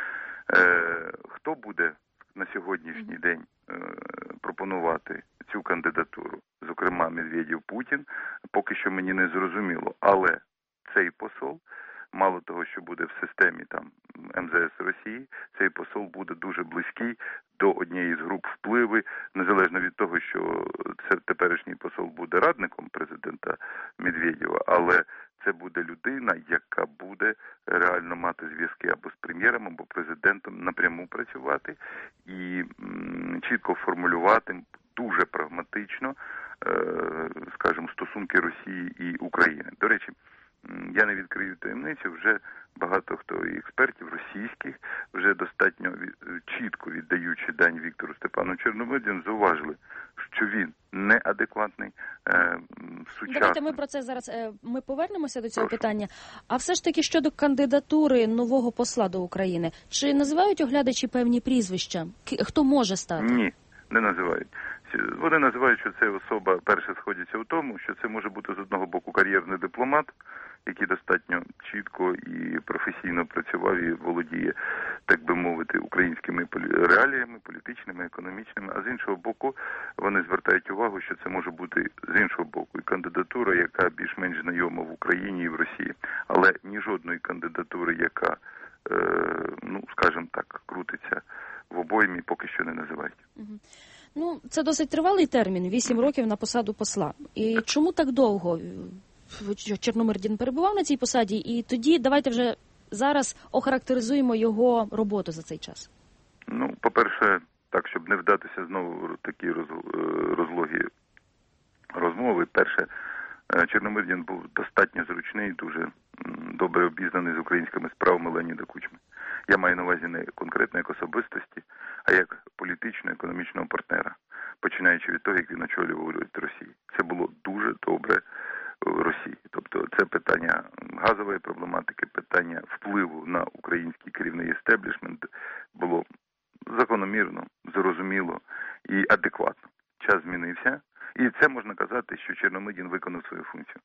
Е, хто буде на сьогоднішній день е, пропонувати цю кандидатуру, зокрема Медведєв, Путін, поки що мені не зрозуміло. Але цей посол, мало того, що буде в системі там ем зе ес Росії, цей посол буде дуже близький до однієї з груп впливи, незалежно від того, що це теперішній посол буде радником президента Медведєва, але це буде людина, яка буде реально мати зв'язки або з прем'єром, або президентом, напряму працювати і м, чітко формулювати дуже прагматично, е, скажімо, стосунки Росії і України. До речі, я не відкрию таємницю, вже багато хто і експертів російських, вже достатньо від, чітко віддаючи дань Віктору Степану Чорномирдіну, зауважили, що він неадекватний е, сучасна. Давайте ми про це зараз, ми повернемося до цього Прошу. питання. А все ж таки щодо кандидатури нового посла до України, чи називають оглядачі певні прізвища? Хто може стати? Ні, не називають. Вони називають, що це особа, перше, сходиться у тому, що це може бути з одного боку кар'єрний дипломат, який достатньо чітко і професійно працював і володіє, так би мовити, українськими реаліями, політичними, економічними, а з іншого боку вони звертають увагу, що це може бути з іншого боку і кандидатура, яка більш-менш знайома в Україні і в Росії, але ні жодної кандидатури, яка, е, ну, скажімо так, крутиться в обоймі, поки що не називають. Угу. Ну, це досить тривалий термін, вісім років на посаду посла. І чому так довго Чорномирдін перебував на цій посаді? І тоді давайте вже зараз охарактеризуємо його роботу за цей час. Ну, по-перше, так, щоб не вдатися знову в такі розлогі розмови. Перше, Чорномирдін був достатньо зручний, дуже добре обізнаний з українськими справами Леоніда Кучми. Я маю на увазі не конкретно як особистості, а як політично-економічного партнера, починаючи від того, як він очолював уряд Росії. Це було дуже добре в Росії. Тобто це питання газової проблематики, питання впливу на український керівний естеблішмент було закономірно, зрозуміло і адекватно. Час змінився, і це можна казати, що Чорномирдін виконав свою функцію.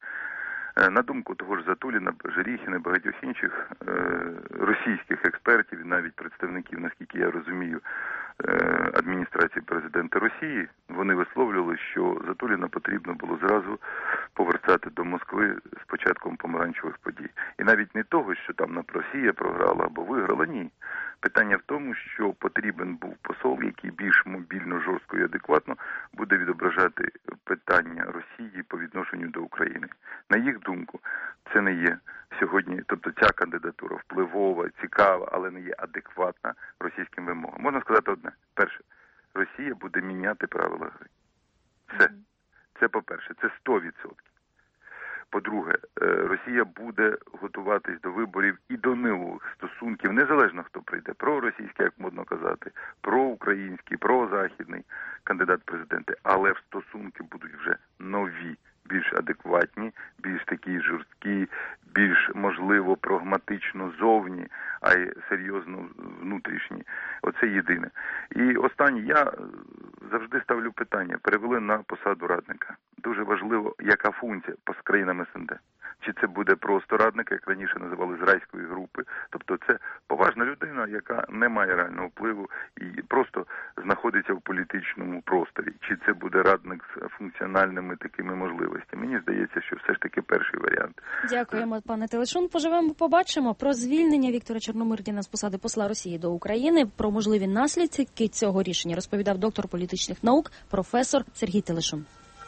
На думку того ж Затуліна, Жеріхіна, багатьох інших е, російських експертів, і навіть представників, наскільки я розумію, е, адміністрації президента Росії, вони висловлювали, що Затуліна потрібно було зразу повертати до Москви з початком помаранчевих подій. І навіть не того, що там Росія програла або виграла, ні. Питання в тому, що потрібен був посол, який більш мобільно, жорстко і адекватно буде відображати питання Росії по відношенню до України. На їх думку, це не є сьогодні, тобто ця кандидатура впливова, цікава, але не є адекватна російським вимогам. Можна сказати одне. Перше, Росія буде міняти правила гри. Все. Це по-перше, це сто відсотків. По-друге, Росія буде готуватись до виборів і до нових стосунків, незалежно хто прийде, проросійський, як модно казати, проукраїнський, прозахідний кандидат в президенти, але стосунки будуть вже нові, більш адекватні, більш такі жорсткі, більш, можливо, прагматично зовні, а й серйозно внутрішні. Оце єдине. І останнє, я завжди ставлю питання, перевели на посаду радника. Дуже важливо, яка функція по країнам СНД. Чи це буде просто радник, як раніше називали з райської групи. Тобто це поважна людина, яка не має реального впливу і просто знаходиться в політичному просторі. Чи це буде радник з функціональними такими можливостями. Мені здається, що все ж таки перший варіант. Дякуємо, пане Телешун. Поживемо, побачимо. Про звільнення Віктора Чорномирдіна з посади посла Росії до України, про можливі наслідки цього рішення розповідав доктор політичних наук, професор Сергій Телешун.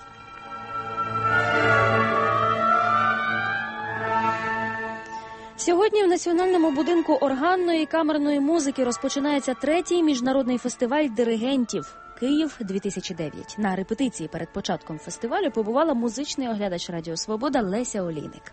Сьогодні в Національному будинку органної і камерної музики розпочинається третій міжнародний фестиваль диригентів «Київ-дві тисячі дев'ять». На репетиції перед початком фестивалю побувала музичний оглядач Радіо Свобода Леся Олійник.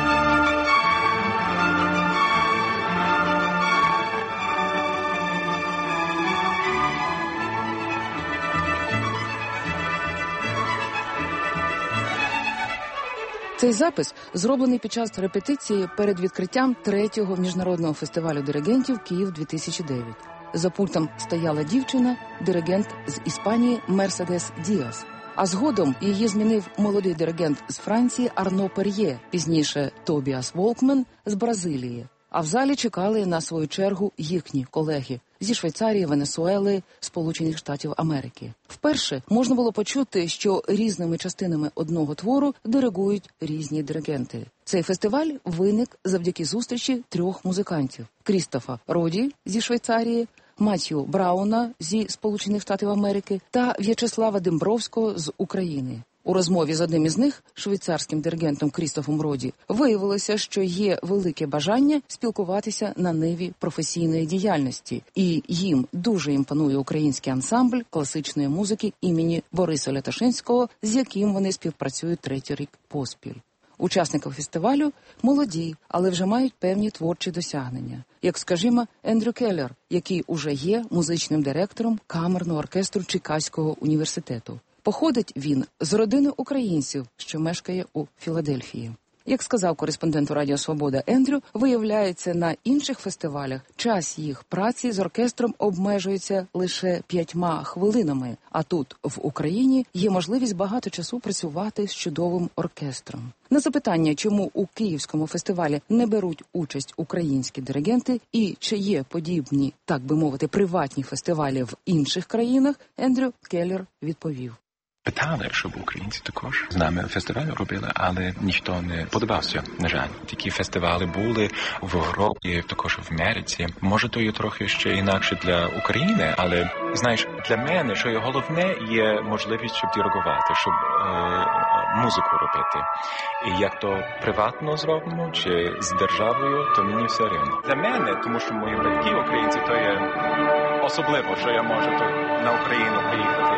Цей запис зроблений під час репетиції перед відкриттям третього міжнародного фестивалю диригентів «Київ-дві тисячі дев'ять». За пультом стояла дівчина, диригент з Іспанії Мерседес Діас. А згодом її змінив молодий диригент з Франції Арно Пер'є, пізніше Тобіас Волкмен з Бразилії. А в залі чекали на свою чергу їхні колеги зі Швейцарії, Венесуели, Сполучених Штатів Америки. Вперше можна було почути, що різними частинами одного твору диригують різні диригенти. Цей фестиваль виник завдяки зустрічі трьох музикантів – Крістофа Роді зі Швейцарії, Матью Брауна зі Сполучених Штатів Америки та В'ячеслава Дембровського з України. У розмові з одним із них, швейцарським диригентом Крістофом Роді, виявилося, що є велике бажання спілкуватися на ниві професійної діяльності, і їм дуже імпонує український ансамбль класичної музики імені Бориса Лятошинського, з яким вони співпрацюють третій рік поспіль. Учасники фестивалю молоді, але вже мають певні творчі досягнення. Як, скажімо, Ендрю Келлер, який уже є музичним директором камерного оркестру Чикаського університету. Походить він з родини українців, що мешкає у Філадельфії. Як сказав кореспонденту Радіо Свобода Ендрю, виявляється, на інших фестивалях час їх праці з оркестром обмежується лише п'ятьма хвилинами, а тут, в Україні, є можливість багато часу працювати з чудовим оркестром. На запитання, чому у Київському фестивалі не беруть участь українські диригенти і чи є подібні, так би мовити, приватні фестивалі в інших країнах, Ендрю Келлер відповів. Питали, щоб українці також з нами фестиваль робили, але ніхто не подобався, на жаль. Такі фестивалі були в Європі, також в Америці. Може, то є трохи ще інакше для України, але, знаєш, для мене, що є головне, є можливість, щоб диригувати, щоб е, музику робити. І як то приватно зробимо, чи з державою, то мені все рівно. Для мене, тому що мої батьки українці, то є особливо, що я можу то на Україну поїхати.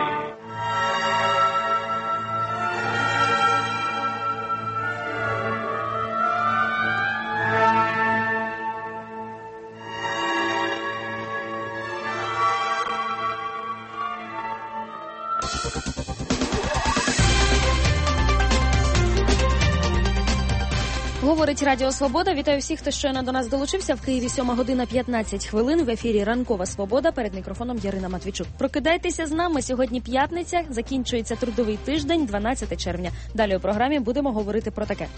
Говорить Радіо Свобода. Вітаю всіх, хто щойно до нас долучився. В Києві сьома година п'ятнадцять хвилин. В ефірі «Ранкова Свобода». Перед мікрофоном Ярина Матвійчук. Прокидайтеся з нами. Сьогодні п'ятниця. Закінчується трудовий тиждень, дванадцяте червня. Далі у програмі будемо говорити про таке.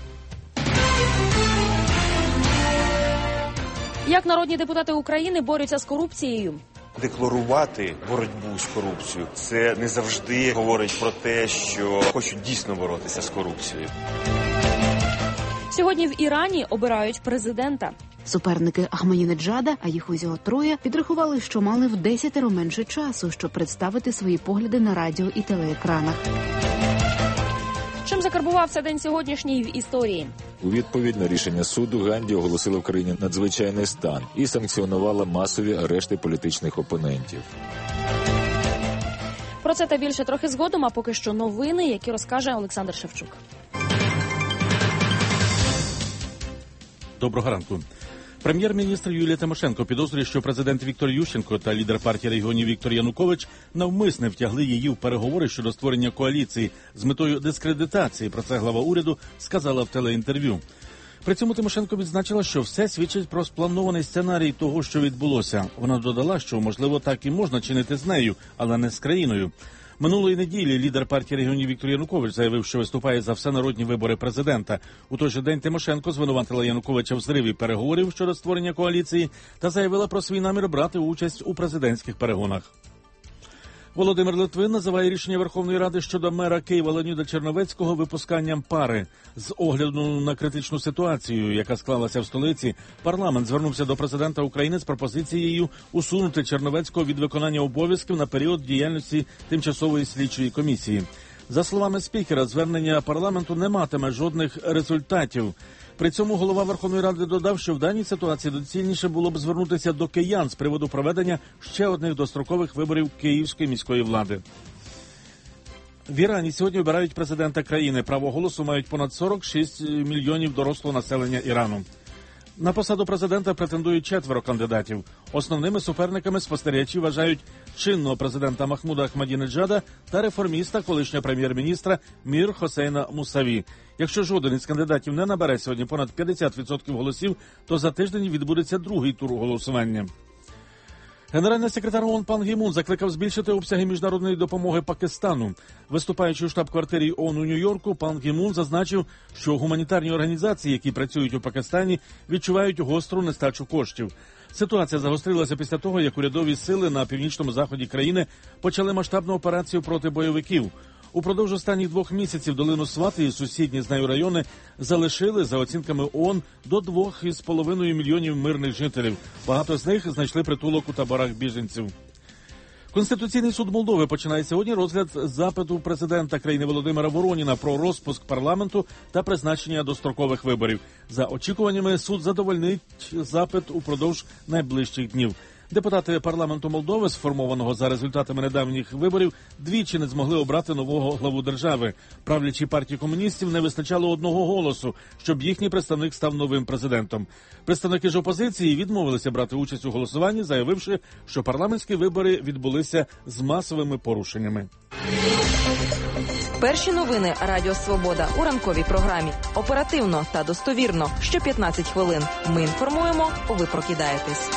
Як народні депутати України борються з корупцією? Декларувати боротьбу з корупцією – це не завжди говорить про те, що хочуть дійсно боротися з корупцією. Сьогодні в Ірані обирають президента. Суперники Ахмадінеджада, а їх усього троє, підрахували, що мали в десятеро менше часу, щоб представити свої погляди на радіо і телеекранах. Чим закарбувався день сьогоднішній в історії? У відповідь на рішення суду Ганді оголосила в країні надзвичайний стан і санкціонувала масові арешти політичних опонентів. Про це та більше трохи згодом, а поки що новини, які розкаже Олександр Шевчук. Доброго ранку. Прем'єр-міністр Юлія Тимошенко підозрює, що президент Віктор Ющенко та лідер партії регіонів Віктор Янукович навмисне втягли її в переговори щодо створення коаліції з метою дискредитації. Про це глава уряду сказала в телеінтерв'ю. При цьому Тимошенко відзначила, що все свідчить про спланований сценарій того, що відбулося. Вона додала, що, можливо, так і можна чинити з нею, але не з країною. Минулої неділі лідер партії регіонів Віктор Янукович заявив, що виступає за всенародні вибори президента. У той же день Тимошенко звинуватила Януковича в зриві переговорів щодо створення коаліції та заявила про свій намір брати участь у президентських перегонах. Володимир Литвин називає рішення Верховної Ради щодо мера Києва Леоніда Черновецького випусканням пари. З огляду на критичну ситуацію, яка склалася в столиці, парламент звернувся до президента України з пропозицією усунути Черновецького від виконання обов'язків на період діяльності тимчасової слідчої комісії. За словами спікера, звернення парламенту не матиме жодних результатів. При цьому голова Верховної Ради додав, що в даній ситуації доцільніше було б звернутися до киян з приводу проведення ще одних дострокових виборів київської міської влади. В Ірані сьогодні обирають президента країни. Право голосу мають понад сорок шість мільйонів дорослого населення Ірану. На посаду президента претендують четверо кандидатів. Основними суперниками спостерігачі вважають чинного президента Махмуда Ахмадінеджада та реформіста, колишнього прем'єр-міністра Мір Хосейна Мусаві. Якщо жоден із кандидатів не набере сьогодні понад п'ятдесят відсотків голосів, то за тиждень відбудеться другий тур голосування. Генеральний секретар ООН Пан Гі Мун закликав збільшити обсяги міжнародної допомоги Пакистану. Виступаючи у штаб-квартирі ООН у Нью-Йорку, Пан Гі Мун зазначив, що гуманітарні організації, які працюють у Пакистані, відчувають гостру нестачу коштів. Ситуація загострилася після того, як урядові сили на північному заході країни почали масштабну операцію проти бойовиків. Упродовж останніх двох місяців долину Свати і сусідні з нею райони залишили, за оцінками ООН, до двох із половиною мільйонів мирних жителів. Багато з них знайшли притулок у таборах біженців. Конституційний суд Молдови починає сьогодні розгляд запиту президента країни Володимира Вороніна про розпуск парламенту та призначення дострокових виборів. За очікуваннями, суд задовольнить запит упродовж найближчих днів. Депутати парламенту Молдови, сформованого за результатами недавніх виборів, двічі не змогли обрати нового главу держави. Правлячій партії комуністів не вистачало одного голосу, щоб їхній представник став новим президентом. Представники ж опозиції відмовилися брати участь у голосуванні, заявивши, що парламентські вибори відбулися з масовими порушеннями. Перші новини Радіо Свобода у ранковій програмі. Оперативно та достовірно. Що п'ятнадцять хвилин. Ми інформуємо, ви прокидаєтесь.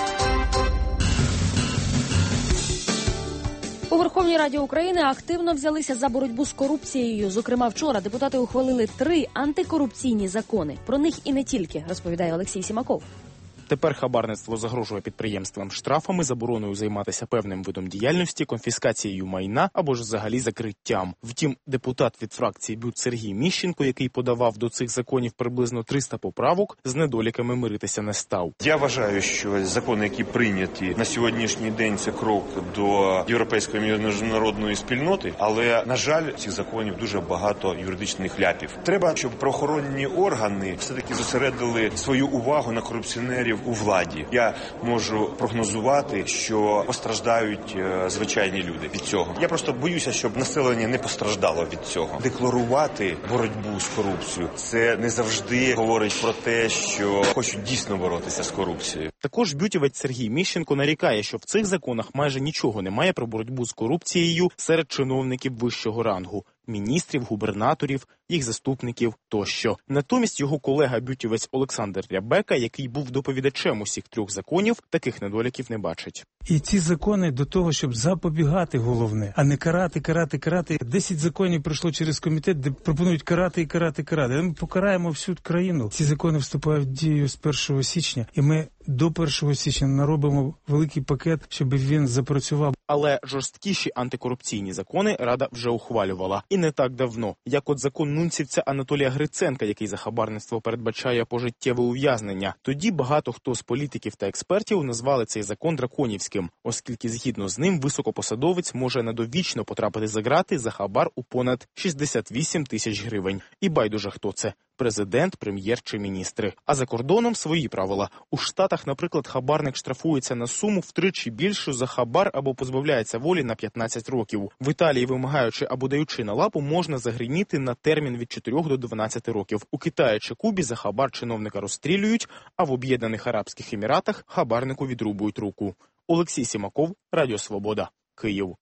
У Верховній Раді України активно взялися за боротьбу з корупцією. Зокрема, вчора депутати ухвалили три антикорупційні закони. Про них і не тільки, розповідає Олексій Сімаков. Тепер хабарництво загрожує підприємствам штрафами, забороною займатися певним видом діяльності, конфіскацією майна або ж взагалі закриттям. Втім, депутат від фракції БЮТ Сергій Міщенко, який подавав до цих законів приблизно триста поправок, з недоліками миритися не став. Я вважаю, що закони, які прийняті на сьогоднішній день, це крок до європейської міжнародної спільноти, але, на жаль, цих законів дуже багато юридичних ляпів. Треба, щоб правоохоронні органи все-таки зосередили свою увагу на корупціонерів у владі. Я можу прогнозувати, що постраждають е, звичайні люди від цього. Я просто боюся, щоб населення не постраждало від цього. Декларувати боротьбу з корупцією – це не завжди говорить про те, що хочуть дійсно боротися з корупцією. Також бютівець Сергій Міщенко нарікає, що в цих законах майже нічого немає про боротьбу з корупцією серед чиновників вищого рангу. Міністрів, губернаторів, їх заступників тощо. Натомість його колега-бютівець Олександр Рябека, який був доповідачем усіх трьох законів, таких недоліків не бачить. І ці закони до того, щоб запобігати головне, а не карати, карати, карати. Десять законів пройшло через комітет, де пропонують карати і карати, карати. Ми покараємо всю країну. Ці закони вступають в дію з першого січня, і ми до першого січня наробимо великий пакет, щоб він запрацював. Але жорсткіші антикорупційні закони Рада вже ухвалювала. І не так давно. Як от закон нунцівця Анатолія Гриценка, який за хабарництво передбачає пожиттєве ув'язнення. Тоді багато хто з політиків та експертів назвали цей закон драконівським, оскільки згідно з ним високопосадовець може надовічно потрапити за ґрати за хабар у понад шістдесят вісім тисяч гривень. І байдуже хто це – президент, прем'єр чи міністри. А за кордоном свої правила. У Штатах, наприклад, хабарник штрафується на суму втричі більшу за хабар або позбавляється волі на п'ятнадцять років. В Італії, вимагаючи або даючи на лапу, можна загриміти на термін від чотирьох до дванадцяти років. У Китаї чи Кубі за хабар чиновника розстрілюють, а в Об'єднаних Арабських Еміратах хабарнику відрубують руку. Олексій Сімаков, Радіо Свобода, Київ.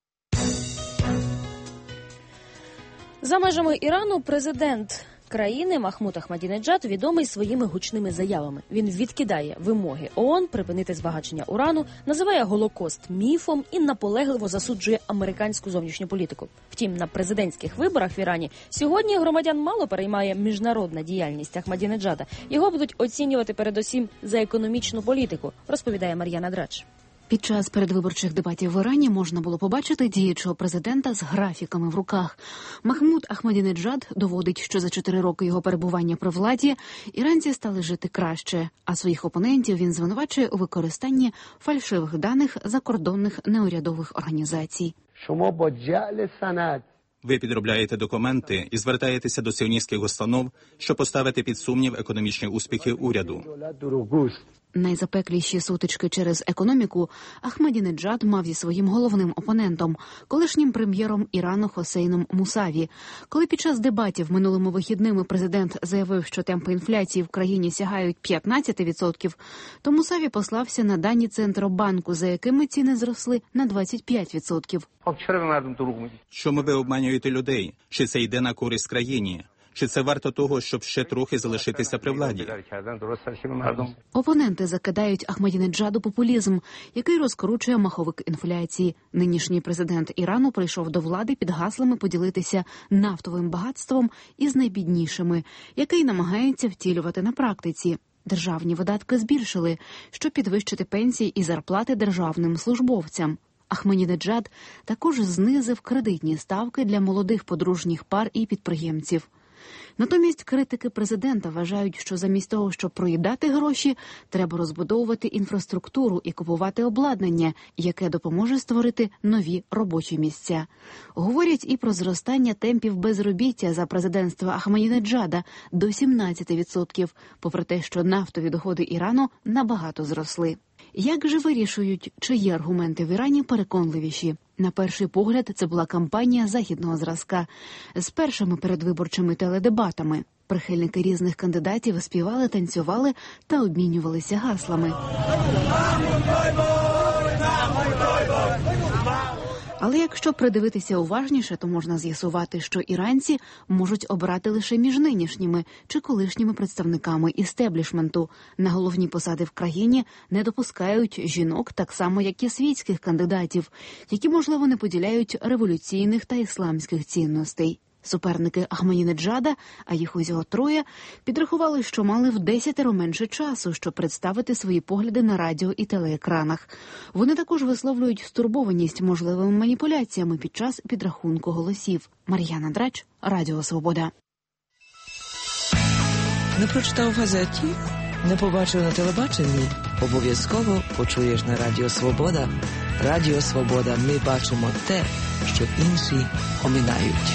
За межами Ірану президент країни Махмуд Ахмадінеджад відомий своїми гучними заявами. Він відкидає вимоги ООН припинити збагачення урану, називає Голокост міфом і наполегливо засуджує американську зовнішню політику. Втім, на президентських виборах в Ірані сьогодні громадян мало переймає міжнародна діяльність Ахмадінеджада. Його будуть оцінювати передусім за економічну політику, розповідає Мар'яна Драч. Під час передвиборчих дебатів в Ірані можна було побачити діючого президента з графіками в руках. Махмуд Ахмадінеджад доводить, що за чотири роки його перебування при владі іранці стали жити краще, а своїх опонентів він звинувачує у використанні фальшивих даних закордонних неурядових організацій. Ви підробляєте документи і звертаєтеся до сіоністських установ, щоб поставити під сумнів економічні успіхи уряду. Найзапекліші сутички через економіку Ахмадінеджад мав зі своїм головним опонентом, колишнім прем'єром Ірану Хосейном Мусаві. Коли під час дебатів минулими вихідними президент заявив, що темпи інфляції в країні сягають п'ятнадцять відсотків, то Мусаві послався на дані Центробанку, за якими ціни зросли на двадцять п'ять відсотків. Чому ви обманюєте людей? Чи це йде на користь країні? Чи це варто того, щоб ще трохи залишитися при владі? Опоненти закидають Ахмадінеджаду популізм, який розкручує маховик інфляції. Нинішній президент Ірану прийшов до влади під гаслами поділитися нафтовим багатством із найбіднішими, який намагається втілювати на практиці. Державні видатки збільшили, щоб підвищити пенсії і зарплати державним службовцям. Ахмадінеджад також знизив кредитні ставки для молодих подружніх пар і підприємців. Натомість критики президента вважають, що замість того, щоб проїдати гроші, треба розбудовувати інфраструктуру і купувати обладнання, яке допоможе створити нові робочі місця. Говорять і про зростання темпів безробіття за президентства Ахмадінеджада до сімнадцять відсотків, попри те, що нафтові доходи Ірану набагато зросли. Як же вирішують, чиї аргументи в Ірані переконливіші? На перший погляд, це була кампанія західного зразка з першими передвиборчими теледебатами. Прихильники різних кандидатів співали, танцювали та обмінювалися гаслами. Але якщо придивитися уважніше, то можна з'ясувати, що іранці можуть обрати лише між нинішніми чи колишніми представниками істеблішменту. На головні посади в країні не допускають жінок так само, як і світських кандидатів, які, можливо, не поділяють революційних та ісламських цінностей. Суперники Ахмадінеджада, а їх усього троє, підрахували, що мали в десятеро менше часу, щоб представити свої погляди на радіо і телеекранах. Вони також висловлюють стурбованість можливими маніпуляціями під час підрахунку голосів. Мар'яна Драч, Радіо Свобода. Не прочитав в газеті? Не побачив на телебаченні? Обов'язково почуєш на Радіо Свобода. Радіо Свобода. Ми бачимо те, що інші оминають.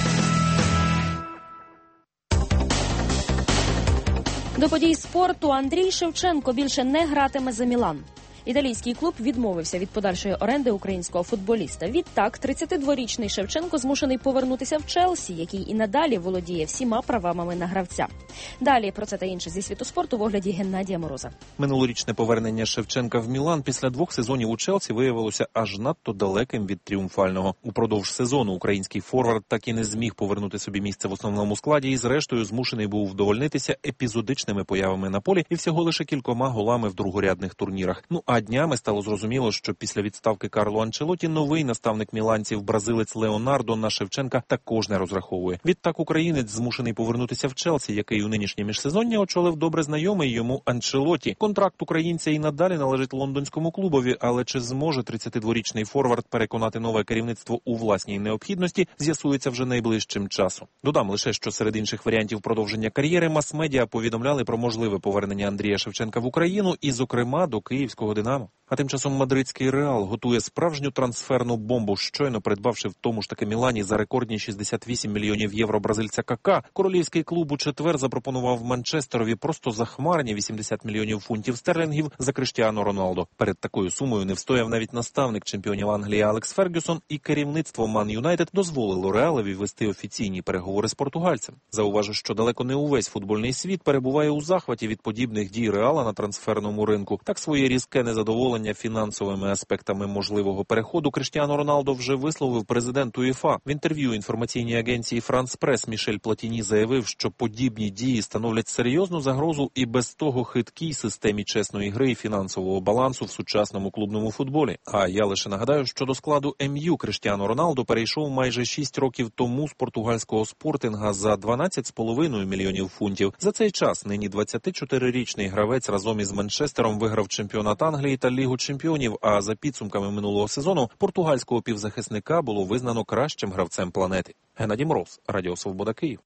До подій спорту Андрій Шевченко більше не гратиме за Мілан. Італійський клуб відмовився від подальшої оренди українського футболіста. Відтак, тридцятидворічний Шевченко змушений повернутися в Челсі, який і надалі володіє всіма правами на гравця. Далі про це та інше зі світу спорту в огляді Геннадія Мороза. Минулорічне повернення Шевченка в Мілан після двох сезонів у Челсі виявилося аж надто далеким від тріумфального. Упродовж сезону український форвард так і не зміг повернути собі місце в основному складі і зрештою змушений був вдовольнитися епізодичними появами на полі і всього лише кількома голами в другорядних турнірах. Ну а днями стало зрозуміло, що після відставки Карло Анчелоті новий наставник міланців, бразилець Леонардо, на Шевченка також не розраховує. Відтак українець змушений повернутися в Челсі, який у нинішнє міжсезоння очолив добре знайомий йому Анчелоті. Контракт українця і надалі належить лондонському клубові, але чи зможе тридцятидворічний форвард переконати нове керівництво у власній необхідності, з'ясується вже найближчим часом. Додам лише, що серед інших варіантів продовження кар'єри мас-медіа повідомляли про можливе повернення Андрія Шевченка в Україну і, зокрема, до київського «Динамо». А тим часом мадридський «Реал» готує справжню трансферну бомбу, щойно придбавши в тому ж таки Мілані за рекордні шістдесят вісім мільйонів євро бразильця Кака. Королівський клуб у четвер запропонував Манчестерові просто захмарні вісімдесят мільйонів фунтів стерлінгів за Криштіану Роналдо. Перед такою сумою не встояв навіть наставник чемпіонів Англії Алекс Фергюсон, і керівництво Ман Юнайтед дозволило Реалові вести офіційні переговори з португальцем. Зауважу, що далеко не увесь футбольний світ перебуває у захваті від подібних дій Реала на трансферному ринку. Так своє різке незадоволення фінансовими аспектами можливого переходу Криштіану Роналдо вже висловив президент УЄФА. В інтерв'ю інформаційній агенції «Франс Прес» Мішель Платіні заявив, що подібні дії становлять серйозну загрозу і без того хиткій системі чесної гри і фінансового балансу в сучасному клубному футболі. А я лише нагадаю, що до складу ем-ю Криштіану Роналдо перейшов майже шість років тому з португальського Спортинга за дванадцять з половиною мільйонів фунтів. За цей час нині двадцятичотирирічний гравець разом із Манчестером виграв чемпіонат Англії та Лігу чемпіонів, а за підсумками минулого сезону португальського півзахисника було визнано кращим гравцем планети. Геннадій Мороз, Радіо Свобода, Київ.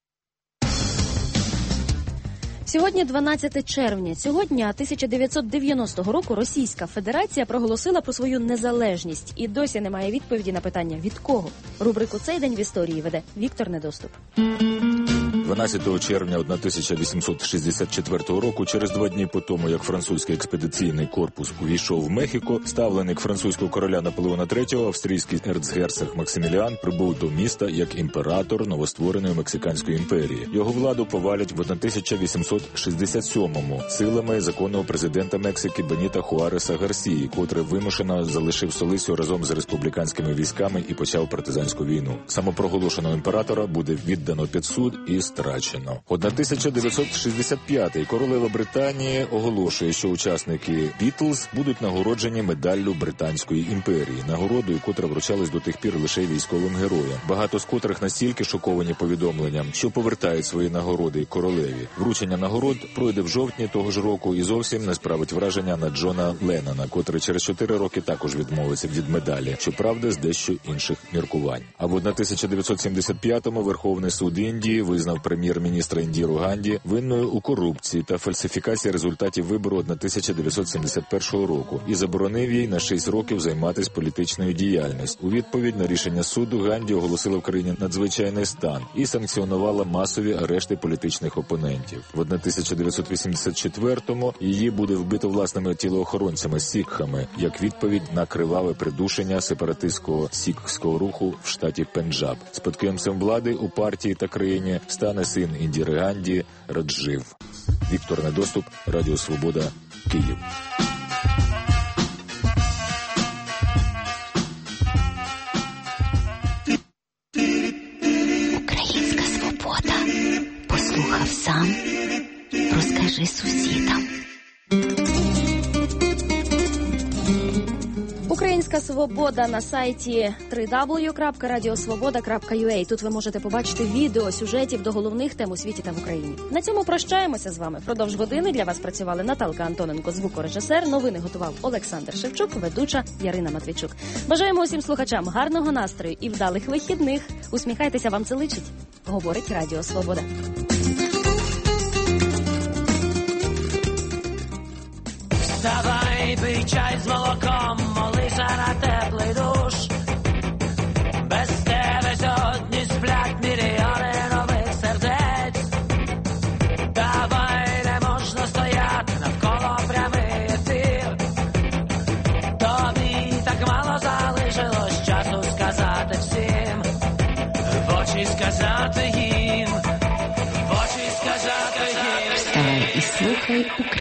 Сьогодні дванадцяте червня. Цього дня тисяча дев'ятсот дев'яностого року Російська Федерація проголосила про свою незалежність і досі немає відповіді на питання «від кого?». Рубрику «Цей день в історії» веде Віктор Недоступ. дванадцятого червня тисяча вісімсот шістдесят четвертого року, через два дні по тому, як французький експедиційний корпус увійшов в Мехіко, ставленик французького короля Наполеона третього, австрійський ерцгерцог Максиміліан, прибув до міста як імператор новоствореної Мексиканської імперії. Його владу повалять в тисяча вісімсот шістдесят сьомому силами законного президента Мексики Беніта Хуареса Гарсії, котрий вимушено залишив столицю разом з республіканськими військами і почав партизанську війну. Самопроголошеного імператора буде віддано під суд і страчено. тисяча дев'ятсот шістдесят п'ятий. Королева Британії оголошує, що учасники Бітлз будуть нагороджені медаллю Британської імперії, нагородою, котра вручалась до тих пір лише військовим героям. Багато з котрих настільки шоковані повідомленням, що повертають свої нагороди королеві. Вручення нагород пройде в жовтні того ж року і зовсім не справить враження на Джона Леннона, котрий через чотири роки також відмовиться від медалі, щоправда, з дещо інших міркувань. А в тисяча дев'ятсот сімдесят п'ятому Верховний суд Індії визнав прем'єр-міністра Індіру Ганді винною у корупції та фальсифікації результатів вибору тисяча дев'ятсот сімдесят першого року і заборонив їй на шість років займатися політичною діяльністю. У відповідь на рішення суду Ганді оголосила в країні надзвичайний стан і санкціонувала масові арешти політичних опонентів. В тисяча дев'ятсот вісімдесят четвертому її буде вбито власними тілоохоронцями-сікхами як відповідь на криваве придушення сепаратистського сікхського руху в штаті Пенджаб. Спадкоємцем влади у партії та країні стане син Індіри Ганді Раджив. Віктор Недоступ, Радіо Свобода, Київ. скажи сусідам. Українська свобода на сайті дабл ю дабл ю дабл ю крапка радіосвобода крапка ю а. Тут ви можете побачити відео сюжетів до головних тем у світі та в Україні. На цьому прощаємося з вами. Впродовж години для вас працювали Наталка Антоненко, звукорежисер. Новини готував Олександр Шевчук, ведуча Ярина Матвійчук. Бажаємо усім слухачам гарного настрою і вдалих вихідних. Усміхайтеся, вам це личить. Говорить Радіо Свобода. Давай, пий чай з молоком, молися на теплий душ. Без тебе сьогодні сплять мільйони нових сердець. Давай, не можна стояти навколо прямий ефір. Тобі так мало залишилось часу сказати всім. В очі сказати їм, в очі сказати їм. Вставай і слухай Україну.